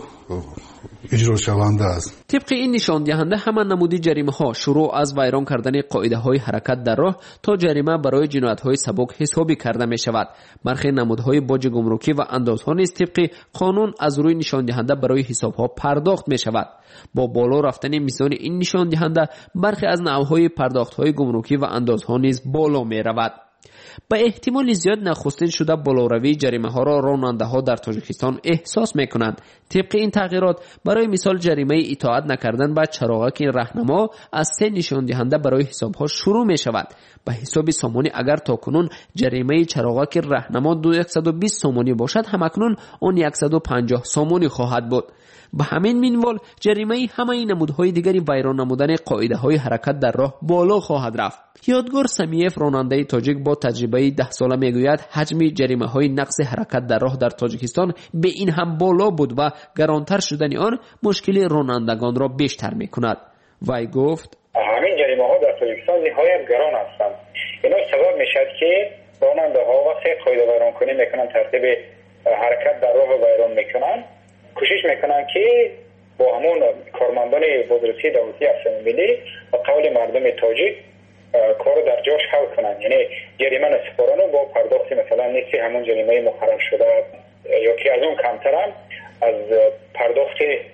اجرا شونده است. طبق این نشان دهنده همان نمودی جریمه ها شروع از ویران کردن قاعده های حرکت در راه تا جریمه برای جنایت های سبک حسابی کرده می شود. برخی نمودهای باج گمرکی و اندازها نیز طبق قانون از روی نشان دهنده برای حساب ها پرداخت می شود. با بالا رفتن میزان این نشان دهنده برخی از نوعهای پرداخت های گمرکی و اندازها نیز بالا می رود. به احتمال زیاد نخستین شده بالاروی جریمه ها را راننده ها در تاجیکستان احساس می کنند. طبق این تغییرات برای مثال جریمه اطاعت نکردن به چراغک راهنما از 3 نشان دهنده برای حساب ها شروع می شود. به حساب سامانی اگر تاکنون جریمه چراغک راهنما 120 سامانی باشد همکنون آن 150 سامانی خواهد بود. به همین منوال جریمه همه نمودهای دیگری ویران نمودن قاعده های حرکت در راه بالا خواهد رفت. یادگار سمیف راننده تاجیک با تجربه 10 ساله میگوید حجم جریمه های نقص حرکت در راه در تاجیکستان به این هم بالا بود و گرانتر شدن آن مشکل رانندگان را بیشتر میکند. وی گفت همین جریمه ها در تاجیکستان نهایت گران هستند. اینا سبب میشد که راننده ها وقتی قاعده ویران کنی میکنن ترتیب حرکت در راه ویران میکنن کوشش میکنن که با همون کارمندان بازرسی دولتی افسانه ملی و قول مردم تاجیک کارو در جاش حل کنن. یعنی جریمه نسپارانو با پرداخت مثلا نصف همون جریمه مقرر شده یا که از اون کمترم از پرداخت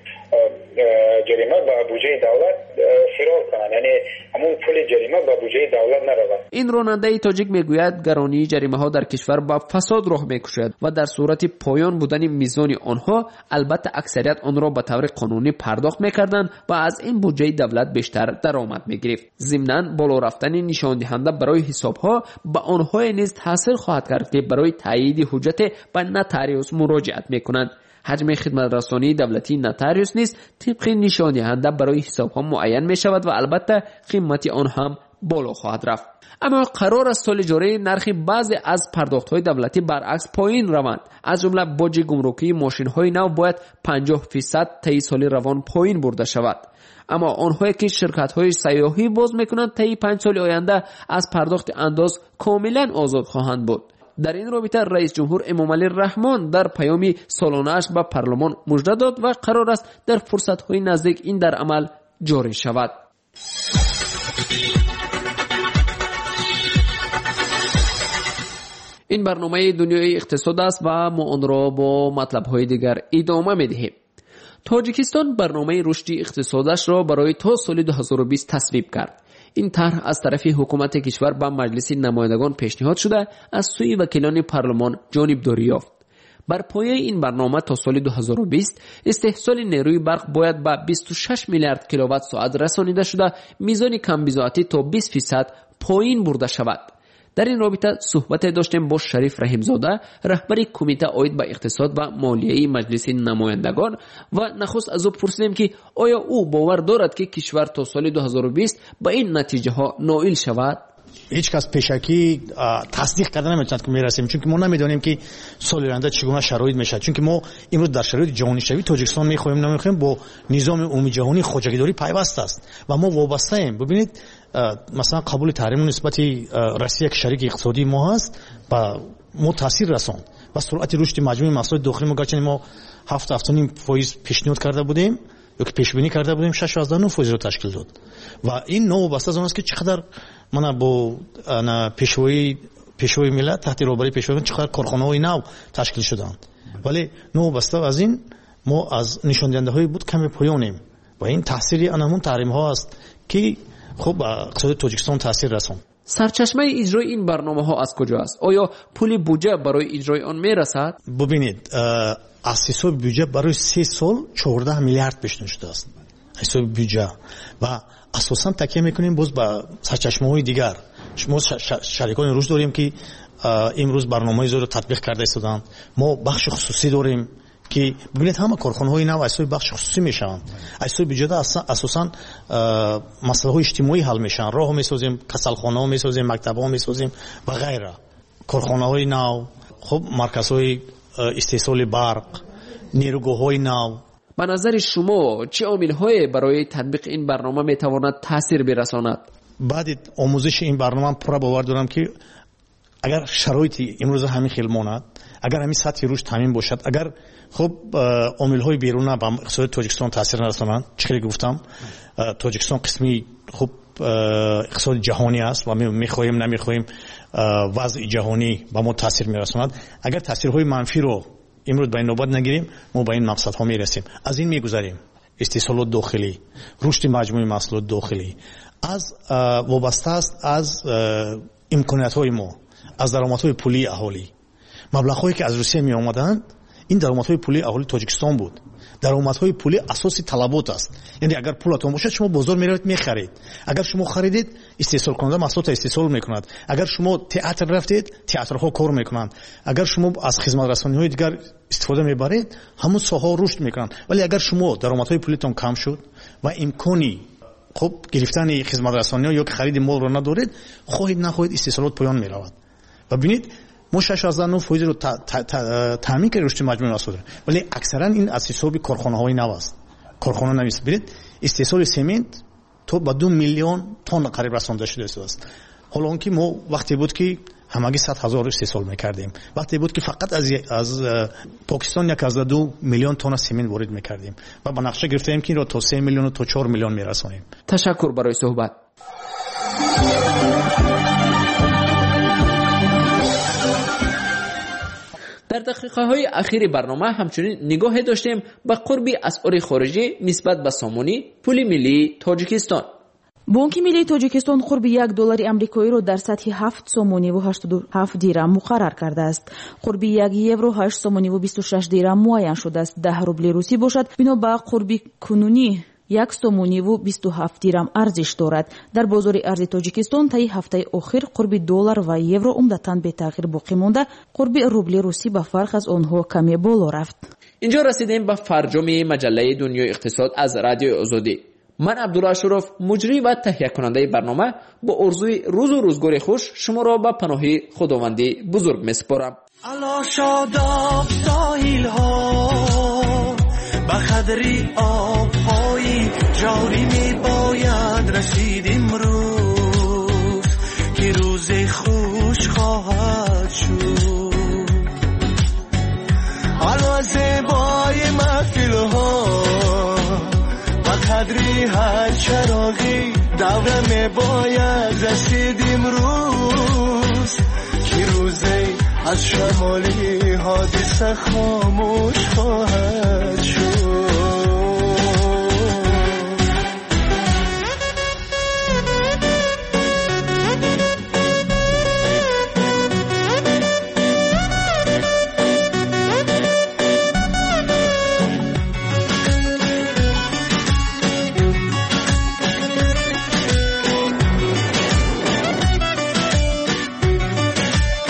جریمه به بودجه دولت فرار کنن. یعنی همون پول جریمه به بودجه دولت نرود. این راننده تاجیک میگوید گرانی جریمه ها در کشور با فساد راه میکشد و در صورت پایان بودن میزان آنها البته اکثریت آن را به طور قانونی پرداخت میکردند و از این بودجه دولت بیشتر درآمد میگرفت. ضمناً بالا رفتن نشان دهنده برای حساب ها به آنها نیز تاثیر خواهد کرد که برای تایید حجت به نوتاریوس مراجعت میکنند. حجم خدمت رسانی دولتی نوتاریوس نیز طبق نشان دهنده برای حساب ها معین می شود و البته قیمت آن هم بالا خواهد رفت. اما قرار است سال جاری نرخ بعضی از پرداخت های دولتی برعکس پایین روند. از جمله باج گمرکی ماشین های نو باید 50% طی سال روان پایین برده شود. اما آنهایی که شرکت های سیاحی باز میکنند طی 5 سال آینده از پرداخت انداز کاملا آزاد خواهند بود. در این رابطه رئیس جمهور امامعلی رحمان در پیامی سالانه‌اش به پارلمان مژده داد و قرار است در فرصت‌های نزدیک این در عمل جاری شود. این برنامه دنیای اقتصاد است و ما آن را با مطلب‌های دیگر ادامه می‌دهیم. تاجیکستان برنامه رشد اقتصادش را برای تا سال 2020 تصویب کرد. این طرح از طرف حکومت کشور به مجلس نمایندگان پیشنهاد شده از سوی وکیلان پارلمان جانبداری یافت. بر پایه این برنامه تا سال 2020 استحصال نیروی برق باید به 26 میلیارد کیلووات ساعت رسانیده شده، میزان کم بضاعتی تا 20% پایین برده شود. در این رابطه صحبت داشتیم با شریف رحیمزاده، رهبر کمیته عاید به اقتصاد و مالیه مجلس نمایندگان و نخست از او پرسیدیم که آیا او باور دارد که کشور تا سال 2020 به این نتیجه ها نائل شود؟ هیچ کس پیشکی تصدیق کرده نمیتونه که میرسیم، چون که ما نمیدونیم که سال آینده چگونه شرایط میشه، چون که ما امروز در شرایط جهانی شوی تاجیکستان میخوایم نمیخوایم با نظام عمومی جهانی خودجگیداری پیوست است و ما وابسته ایم. ببینید مثلا قبول تحریم نسبت روسیه که شریک اقتصادی ما هست با ما تاثیر رساند و سرعت رشد مجموعی محصولات داخلی ما گرچه ما 7.5% پیشنهاد کرده بودیم یا که پیش بینی کرده بودیم 6.9% رو تشکیل داد و این نوع وابسته از اون است که چقدر من با پیشوای ملت تحت رهبری پیشوای چقدر کارخانه‌های نو تشکیل شدند، ولی نوع وابسته از این ما از نشان دهنده‌های بود کمی پایانیم و این تاثیری همون تحریم‌ها است که خب اقتصاد تاجیکستان تاثیر رساند. سرچشمه اجرای این برنامه‌ها از کجا است؟ آیا پول بودجه برای اجرای آن میرسد؟ ببینید از حساب بودجه برای 3 سال 14 میلیارد پیشنهاد شده است حساب بودجه و اساساً تکیه میکنیم باز با سرچشمه‌های دیگر. ما شریکان روز داریم که امروز برنامه‌ای رو تطبیق کرده ایستادند. ما بخش خصوصی داریم که ببینید همه کارخانه‌های نو از بخش خصوصی میشن. از بودجه اساساً مسائل اجتماعی حل میشن. راه میسازیم، کسالخانه‌ها میسازیم، مکتب‌ها میسازیم و غیره. کارخانه‌های نو، خب مرکزهای استحصال برق، نیروگاه‌های نو. به نظر شما چه عامل‌هایی برای تطبیق این برنامه میتواند تاثیر برساند؟ بعد آموزش این برنامه پورا باور دارم که اگر شرایطی امروز همین خیلی ماند، اگر همین سطح رشد تامین باشد، اگر خب عامل‌های بیرون به اقتصاد تاجیکستان تاثیر نرسانند، چخیلی گفتم تاجیکستان قسمی خب اقتصاد جهانی است و می‌خواهیم نمی‌خواهیم وضع جهانی به ما تاثیر می‌رساند. اگر تاثیرهای منفی رو امروز به این نوبت نگیریم ما به این مقصدها میرسیم. از این میگذریم استحصالات داخلی، رشد مجموعی محصولات داخلی از وابسته است از امکانیت‌های ما، از درآمدهای پولی اهالی. مبلغ‌هایی که از روسیه می آمدند این درآمدهای پولی اهالی تاجیکستان بود. درآمدهای پولی اساسی طلبات است، یعنی اگر پولتون باشد شما بازار میروید میخرید، اگر شما خریدید استحصال کننده محصولات استحصال میکند، اگر شما تئاتر رفتید تئاترها کار میکنند، اگر شما از خدمت رسانی‌های دیگر استفاده میبرید همون ساحه رشد میکنند. ولی اگر شما درآمدهای پولیتون کم شد و امکانی خب گرفتن خدمت رسانی‌ها یا خرید مال رو ندارید، خواهید نخواهید استحصالات پایان میرود. و ببینید ما 6.9% رو تامین کردیم رشد مجموعی محصولات، ولی اکثرا این از حساب کارخانه‌های نو است. کارخانه نویس ببینید استحصال سمنت تو با 2 میلیون تن قریب رسانده شده است. حالا اون که ما وقتی بود که همگی 100,000 استحصال میکردیم، وقتی بود که فقط از پاکستان 1.2 میلیون تن سمنت وارد میکردیم و با نقشه گرفتیم که این رو تا 3 میلیون تا 4 میلیون میرسانیم. تشکر برای صحبت. در دقیقه‌های اخیر برنامه همچنین نگاه داشتیم به قربی اسعار خارجی نسبت به سامانی پول ملی تاجیکستان. بانک ملی تاجیکستان قرب $1 آمریکایی را در سطح 7 سومانی و 87 دیرم مقرر کرده است. قرب 1 یورو 8 سومانی و 26 دیرم معین شده است. 10 روبل روسی باشد بنا به قرب کنونی 1 سومانی و 27 دیرم ارزش دارد. در بازار ارز تاجیکستان طی هفته اخیر قرب دلار و یورو عمدتاً به تغییر باقی مانده، قرب روبل روسی به فرق از آنها کمی بالا رفت. اینجا رسیدیم به فرجام مجله دنیای اقتصاد از رادیو آزادی. من عبدالله اشرف مجری و تهیه کننده برنامه با آرزوی روز و روزگار خوش شما را به پناه خداوندی بزرگ میسپارم. الا شاداب ساحل ها بخدری آبهایی جاری می باید رسید امروز که روز خوش خواهد شد. الا زیبای محفل ها بخدری هر چراغی دوره می باید رسید امروز که روزی از شمالی حادثه خاموش خواهد شد.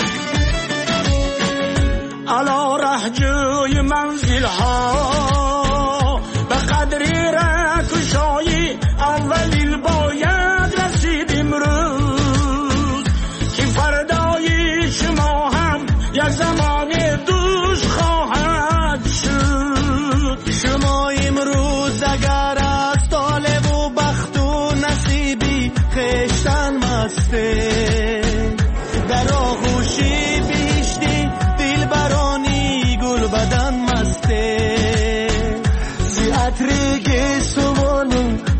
جوی منزل ها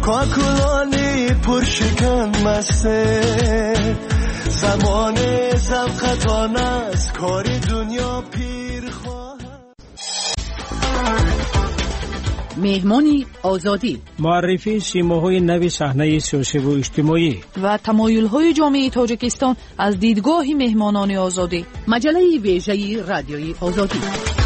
کاکولانی پرشکن مسته زمان زمقتان از کاری دنیا پیر خواهد. مهمانی آزادی، معرفی سیماهای نوی صحنه سیاسی و اجتماعی و تمایل‌های جامعه تاجیکستان از دیدگاه مهمانان آزادی. مجله ویژه رادیوی آزادی.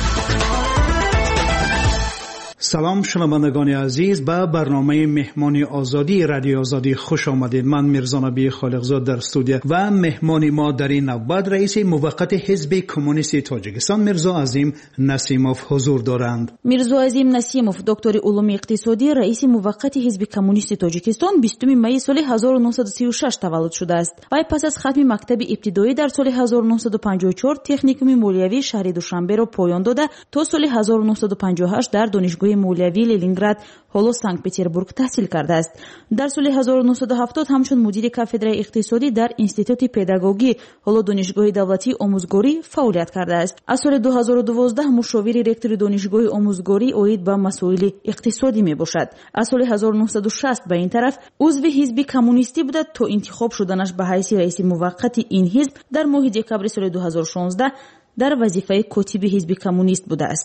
سلام شنوندگان عزیز، به برنامه مهمانی آزادی رادیو آزادی خوش آمدید. من میرزا نبی خالقزاد در استودیو و مهمانی ما در این نوبت رئیس موقت حزب کمونیست تاجیکستان میرزا عظیم نسیموف حضور دارند. میرزا عظیم نسیموف دکتر علوم اقتصادی، رئیس موقت حزب کمونیست تاجیکستان 20 می سال 1936 تولد شده است. وی پس از ختم مکتب ابتدایی در سال 1954 تکنیکوم مولیوی شهر دوشنبه را پایان داده تا سال 1958 در دانشگاه مولوی لنینگراد هولو سانکت پتربورگ تحصیل کرده است. در سال 1970 همچون مدیر کافدرای اقتصادی در انستیتوت پداگوژی هولو دانشگاه دولتی آموزگاری فعالیت کرده است. از سال 2012 مشاور رکتور دانشگاه آموزگاری اوید به مسائل اقتصادی می باشد. از سال 1960 به این طرف عضو حزب کمونیستی بوده تا انتخاب شدنش به حیث رئیس موقت این حزب در ماه دکبر سال 2016 در وظیفه کاتب حزب کمونیست بوده است.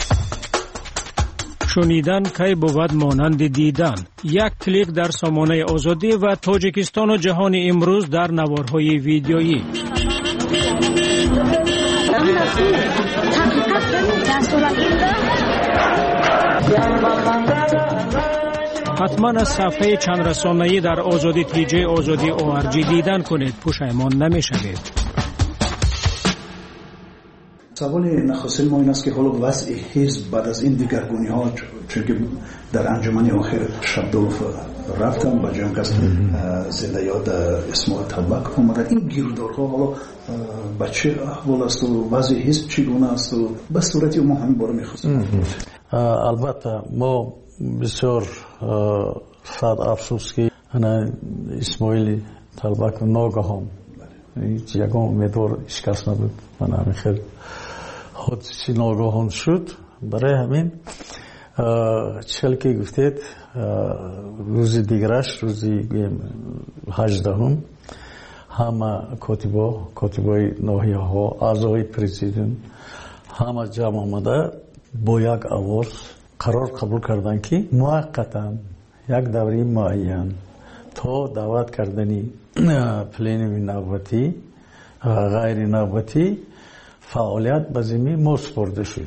شنیدن کی بود مانند دیدن. یک کلیک در سامانه آزادی و تاجیکستان و جهان امروز در نوارهای ویدیویی. حتما از صفحه چند رسانه‌ای در آزادی تیجی آزادی ORG دیدن کنید، پشیمان نمی‌شوید. سوال نخستین ما این است که حالا وضع حزب بعد از این دیگرگونی ها، چون که در انجمن آخر شبدولف رفتم با جنگ از زنده یاد اسماعیل تلبک اومدن، این گیردارها حالا به چه احوال است و وضع حزب چگونه است و به صورتی ما همین باره میخواستیم. البته ما بسیار شاد افسوس که اسماعیل تلبک ناگهان یکم امیدوار شکست نبود، من همین خیلی حادثی ناگهان شد. برای همین چل که گفتید روز دیگرش روزی 18 همه کاتبای ناحیه ها اعضای پرزیدنت همه جمع آمده با یک آواز قرار قبول کردن که موقتا یک دوره معین تا دعوت کردنی پلنوم نوبتی غیر نوبتی فعالیت به ذمه ما سپرده شد.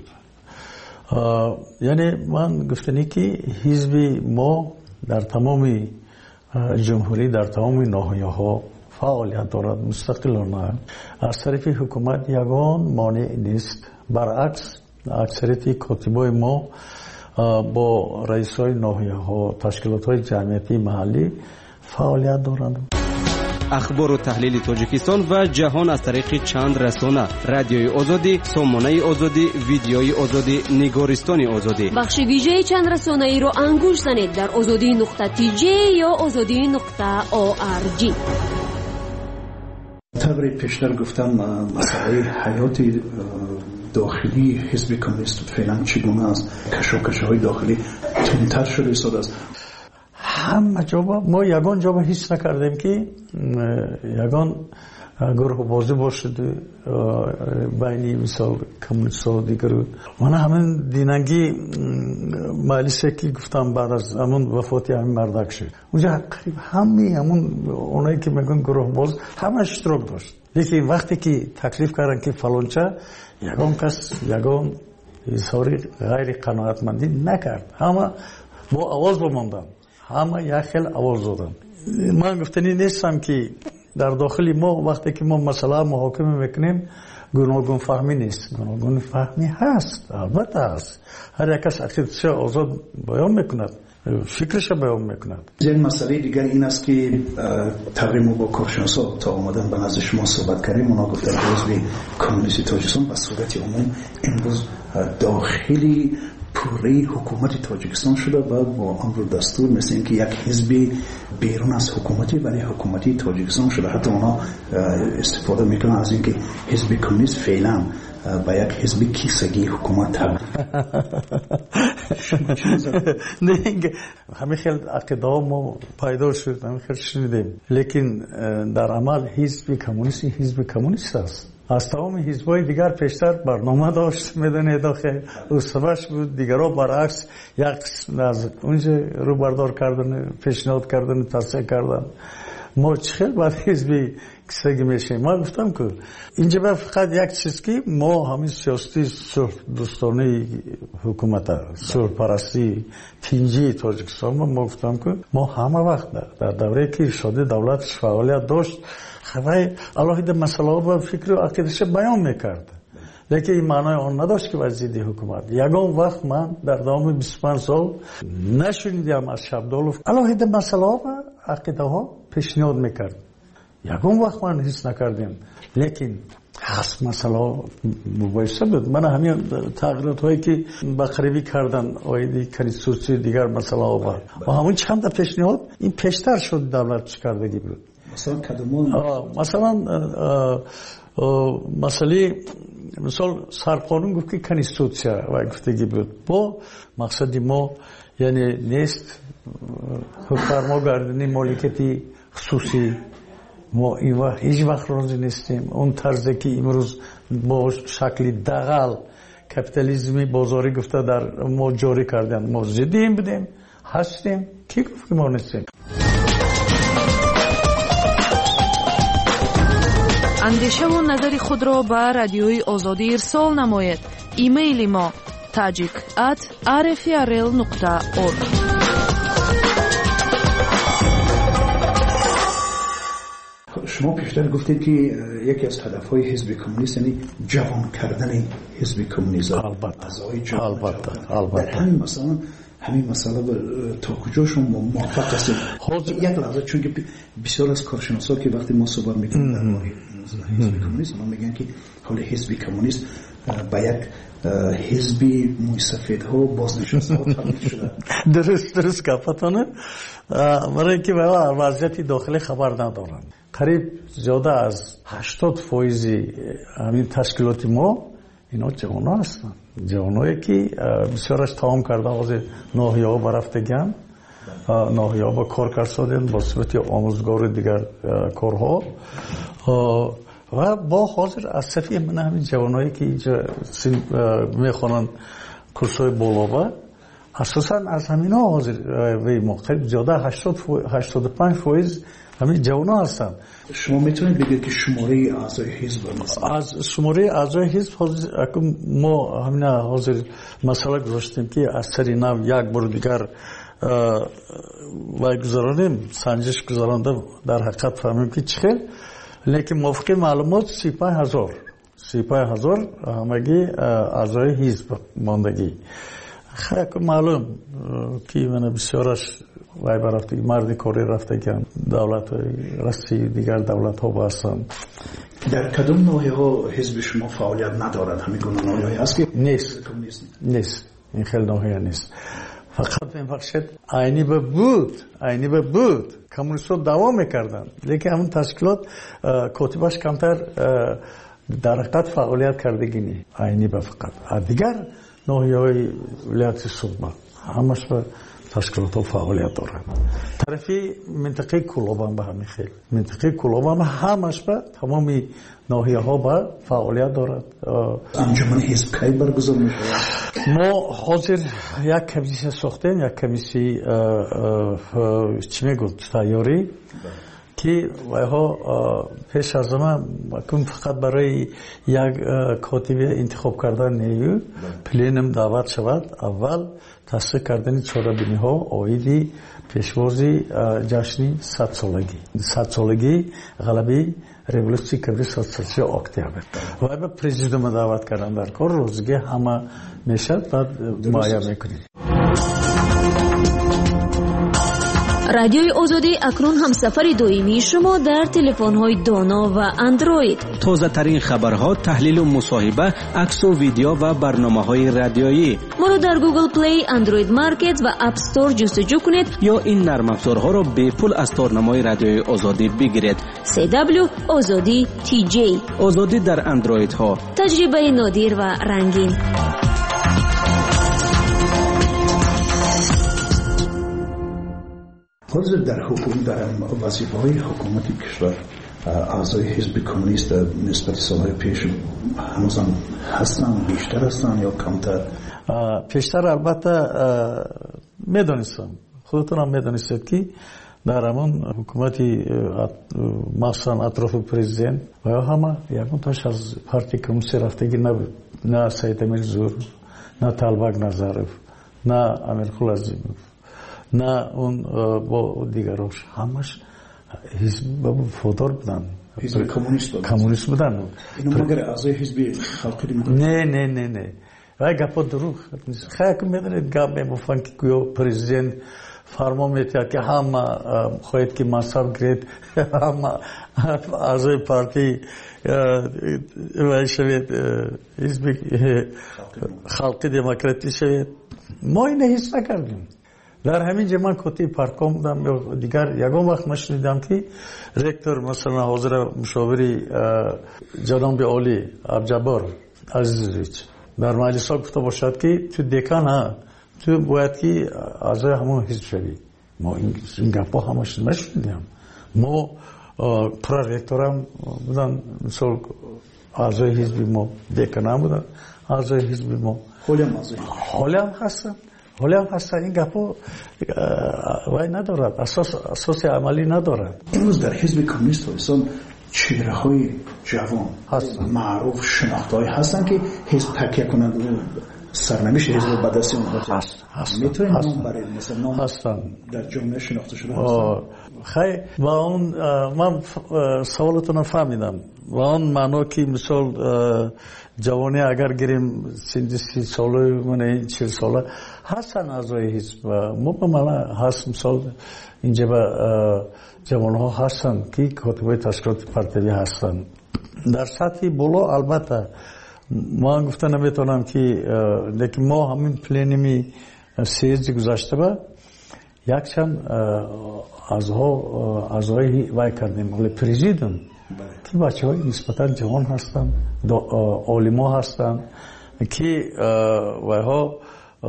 یعنی من گفتنی که حزب ما در تمام جمهوری در تمام ناحیه ها فعالیت دارد مستقلانه. از طرف حکومت یگان مانع نیست، برعکس اکثریت کاتبای ما با رئیسای ناحیه ها تشکیلات های جمعیتی محلی فعالیت دارند. اخبار و تحلیل تاجیکستان و جهان از طریق چند رسانه: رادیوی آزادی، سامانه آزادی، ویدیوی آزادی، نگارستان آزادی. بخش ویژه چند رسانه ای رو انگوش زنید در azadi.tj یا azadi.org. طبعی پیشتر گفتم مسئله حیات داخلی حزب کمونیست فعلا چگونه است؟ کشاکش‌های داخلی تندتر شده ایستاده است. همه جا ما یگان جا حس نکردیم که یگان گروه بازی باشد بین مثال کمونیست ها دیگر. من همین دیننگی مجلسی که گفتم بعد از همون وفاتی همین مردک شد اونجا قریب همون اونایی که میگن گروه باز همه اشتراک داشت. لیکن وقتی که تکلیف کردن که فلانچه یگان کس یگان اظهار غیر قناعتمندی نکرد، همه با آواز بماندن، همه یک خیل آواز دادن. من گفتنی نیستم که در داخل ما وقتی که ما مسئله محاکمه میکنیم گوناگون فهمی نیست، گوناگون فهمی هست، البته هست. هر یک کس عقیدتش آزاد بیان میکند، فکرش بیان میکند. یک مسئله دیگر این است که تقریبا با کارشناسا تا اومدن به نزد شما صحبت کردیم، اونا گفتن حزب کمونیست تاجیکستان به صورت عموم امروز داخلی پوره حکومت تاجیکستان شده و با امر دستور مثل اینکه یک حزب بیرون از حکومتی ولی حکومتی تاجیکستان شده. حتی اونا استفاده میکنن از اینکه حزب کمونیست فعلا با یک حزب کیسگی حکومت تبدیل. نه همه خیلی عقیده ما پیدا شد، همه خیلی شنیدیم، لیکن در عمل حزب کمونیست است. از تمام حزب‌های دیگر پیشتر برنامه داشت میدونید داخل اصفش بود، دیگرها برعکس یک قسم از اونجا رو بردار کردن، پیشنهاد کردن، تصحیح کردن. ما چخیل باید حزبی کسایی میشیم. ما گفتم که اینجا فقط یک چیز که ما همین سیاستی صلح دوستانه حکومت صلح پرستی تینجی تاجیکستان ما گفتم که ما همه وقت در دوره که شده دولتش فعالیت داشت خواهی علاهیده مسئله و فکر و عقیدش بیان میکرد، لیکن این معنای آن نداشت که وزیدی حکومت. یگان وقت من در دام 25 سال نشنیدم از شبدالوف علاهیده مسئله و عقیده ها پیشنهاد میکرد. یگان وقت من حس نکردیم، لیکن هست مسئله مبایسته بود. من همین تغییرات هایی که بقریبی کردن آیدی کنستیتوسی دیگر مسئله ها و همون چند پیشنهاد این پیشتر شد دولت چی کردگی بود. مثلا کدومون مثلا سرقانون گفت که کنستیتوسیا و گفتگی بود با مقصدی ما یعنی نیست فرمانگردانی مالکیتی خصوصی. ما این وقت هیچ وقت راضی نیستیم. اون طرزی که امروز با شکلی دغل کپیتالیسمی بازاری گفته در ما جاری کردن ما ضدیم بودیم هستیم. کی گفت که ما نیستیم؟ اندیشه و نظر خود را به رادیوی آزادی ارسال نمایید. ایمیل ما tajik@rfrl.org. شما پیشتر گفتید که یکی از هدفهای حزب کمونیست یعنی جوان کردن حزب کمونیست. البته در همین مسئله تا کجاشون موافق هستیم؟ یک لحظه، چون که بسیار از کارشناسا که وقتی ما صحبت میکنیم در مورد حزب کمونیست ما میگن که حال حزب کمونیست با یک حزبی موی سفید ها بازنشسته ها تبدیل شده. درست گفتانه. برای که وضعیت داخلی خبر ندارن. قریب زیاده از 80% همین تشکیلات ما اینا جوان هستن. جوانایی که بسیارش تمام کرده حاضر ناحیه ها برفتگن، ناحیه ها با کار کرد با صورت آموزگار دیگر کارها و با حاضر از صفی من همین جوانایی که اینجا میخوانن کورسای بالا اساسا از همین ها حاضر وی موقع زیاده 85% همین جوان هستن. شما میتونید بگید که شماره اعضای حزب از شماره اعضای حزب ما همین حاضر مسئله گذاشتیم که از سری نو یک بار دیگر وای گذارانیم سنجش گذارانده در حقیقت فهمیم که چخیل، لیکن موافق معلومات 35,000 همگی اعضای حزب ماندگی. خیلی معلوم که من بسیارش وای برفتگی مردی کاری رفتگی دولت رسی دیگر دولت ها باشن. در کدوم ناحیه ها حزب شما فعالیت ندارد؟ همین گونه ناحیه هست که نیست. این خیلی ناحیه نیست. فقط این بخشت عینی به بود کمونیست ها دوام میکردن، لیکن همون تشکیلات کاتباش کمتر در حقیقت فعالیت کردگی نی عینی به فقط. دیگر ناحیه های ولایت صوبه همش به تشکیلات ها فعالیت دارند. طرفی منطقه کلابان به همین خیلی منطقه کلابان همش به تمامی ناحیه ها به فعالیت دارد. انجمن حزب کی برگزار میشه؟ ما حاضر یک کمیسی ساختیم، یک کمیسی چی میگوید تیاری که وایها پیش از همه فقط برای یک کاتب انتخاب کردن نیو پلینم دعوت شود. اول تصدیق کردن چهاربینی ها آیدی پیشوازی جشنی 100 سالگی غلبی رولوسی کبری 100 سالگی اکتبر و به پرزیدنت دعوت کردن در کار روزگی همه میشد بعد مایا میکنیم. رادیوی آزادی اکنون همسفر دائمی شما در تلفن‌های دانا و اندروید. تازه ترین خبرها، تحلیل و مصاحبه، عکس و ویدیو و برنامه‌های رادیویی. ما را در گوگل پلی، اندروید مارکت و اپ استور جستجو کنید یا این نرم افزارها را به پول از تارنمای رادیوی آزادی بگیرید. CW آزادی TJ. آزادی در اندروید ها. تجربه نادر و رنگین. حاضر در حکومت در وظیفه های حکومتی کشور اعضای حزب کمونیست نسبت سالهای پیش هنوزم هستن، بیشتر هستن یا کمتر؟ پیشتر البته میدانستم، خودتون هم میدانستید که در همون حکومتی مثلا اطراف پرزیدنت و یا همه یکون تاش از پارتی کمونیستی رفتگی نبود، نه سید امیر زور، نه طلبک نظرف، نه امیرقلی عظیمov، نه اون با دیگراش، همش حزب وفادار بودن، حزب کمونیست بودن. اینو مگر اعضای حزب خلق دموکراسی؟ نه وای گپا دروغ نیست. خیلی میدونید گپ میگفتن که گویا پرزیدنت فرمان میتید که همه خواهید که مذهب گرید، همه اعضای پارتی وای شوید، حزب خلق دموکراسی شوید. ما این حس نکردیم. در همین جا من کتی پارکام بودم. دیگر یکم وقت مشنیدم که رکتور مثلا حاضر مشاوری جناب عالی عبدالجبار عزیزویچ در مجلس ها گفته باشد که تو دکان ها تو باید که اعضای همون حزب شوی. ما این گپا همش نشنیدیم. ما پرورکتور هم بودن، مثلا اعضای حزب ما دکان هم بودن، اعضای حزب ما حالی هم هستن. این گپا وای ندارد، اساس عملی ندارد. امروز در حزب کمونیست هستن چهره های جوان معروف شناخته‌ای هستن که حزب تکیه کنند سرنوشت حزب به دست اونها میتونید نام برید، مثلا نام هستن در جامعه شناخته شده هستن. خیلی و اون من سوالتون فهمیدم و اون معنا که مثال جوانی اگر گیریم 30 ساله من 40 ساله هستن اعضای حزب، مبملا هست مثال اینجا به جوان ها هستن که کاتبای تشکیلات پارتی هستن در سطح بالا. البته ما گفته نمیتونم که لیکن ما همین پلنمی سیزی گذاشته با یک چند اعضای وای کردیم، ولی پرزیدنت که بچه های نسبتا جوان هستن، عالما هستن که وای ها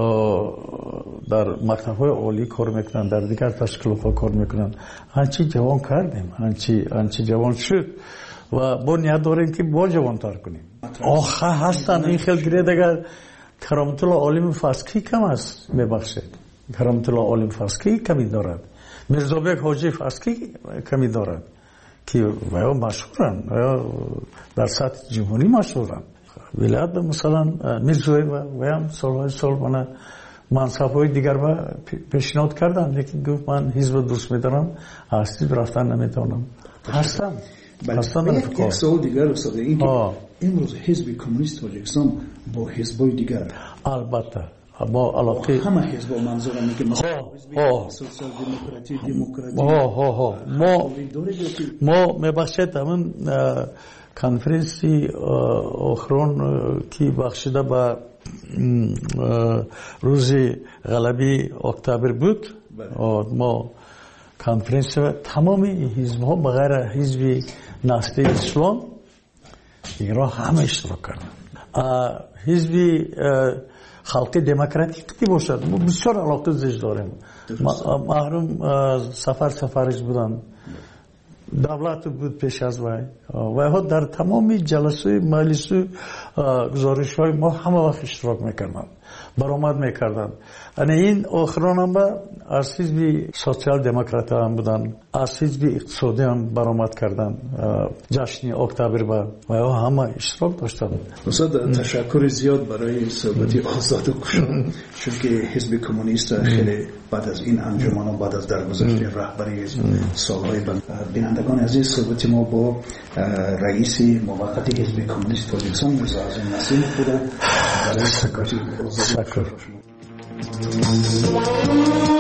در مکتب های عالی کار میکنن، در دیگر تشکیلات ها کار میکنن. هنچی جوان کردیم، هنچی جوان شد و با نیت داریم که با جوان تر کنیم. آخه هستن این خیلی گرید. اگر کرامت الله عالم فاسکی کم است میبخشید، کرامت الله عالم فاسکی کمی دارد، میرزابک حاجی فاسکی کمی دارد که ویا مشهورن، در سطح جمهوری مشهورن. ولایت مثلا میرزوی و هم سال من منصب‌های دیگر با پیشنهاد کردن، لیکن گفت من حزب دوست می‌دارم، از حزب رفتن نمیتونم. هستم یک سوال دیگر استاد، این که امروز حزب کمونیست تاجیکستان با حزب‌های دیگر البته ما علاقه همه حزب منظورم میگه مثلا حزب سوسیال دموکراتی ما میبخشید همون کنفرانسی آخرون کی بخشیده به روز غلبی اکتبر بود. ما کنفرانس تمامی حزب ها بغیر حزب نسل اسلام دیگر همه اشتراک کردن. حزب خلق دموکراتیک باشد ما بسیار علاقه زش داریم. محروم سفرش بودن، دولت بود پیش از وی ها در تمامی جلسه مجلس گزارش های ما همه وقت اشتراک میکردن، برآمد میکردن. یعنی این آخران هم از حزب سوسیال دموکرات هم بودن، از حزب اقتصادی هم برآمد کردن. جشن اکتبر و همه اشتراک داشتن. استاد تشکر زیاد برای صحبت آزاد و کشان، چون که حزب کمونیست خیلی بعد از این انجمن و بعد از درگذشت رهبری سالهای بینندگان عزیز صحبت ما با رئیس موقت حزب کمونیست تاجیکستان میرزا اعظم نسیم بوده. تشکر.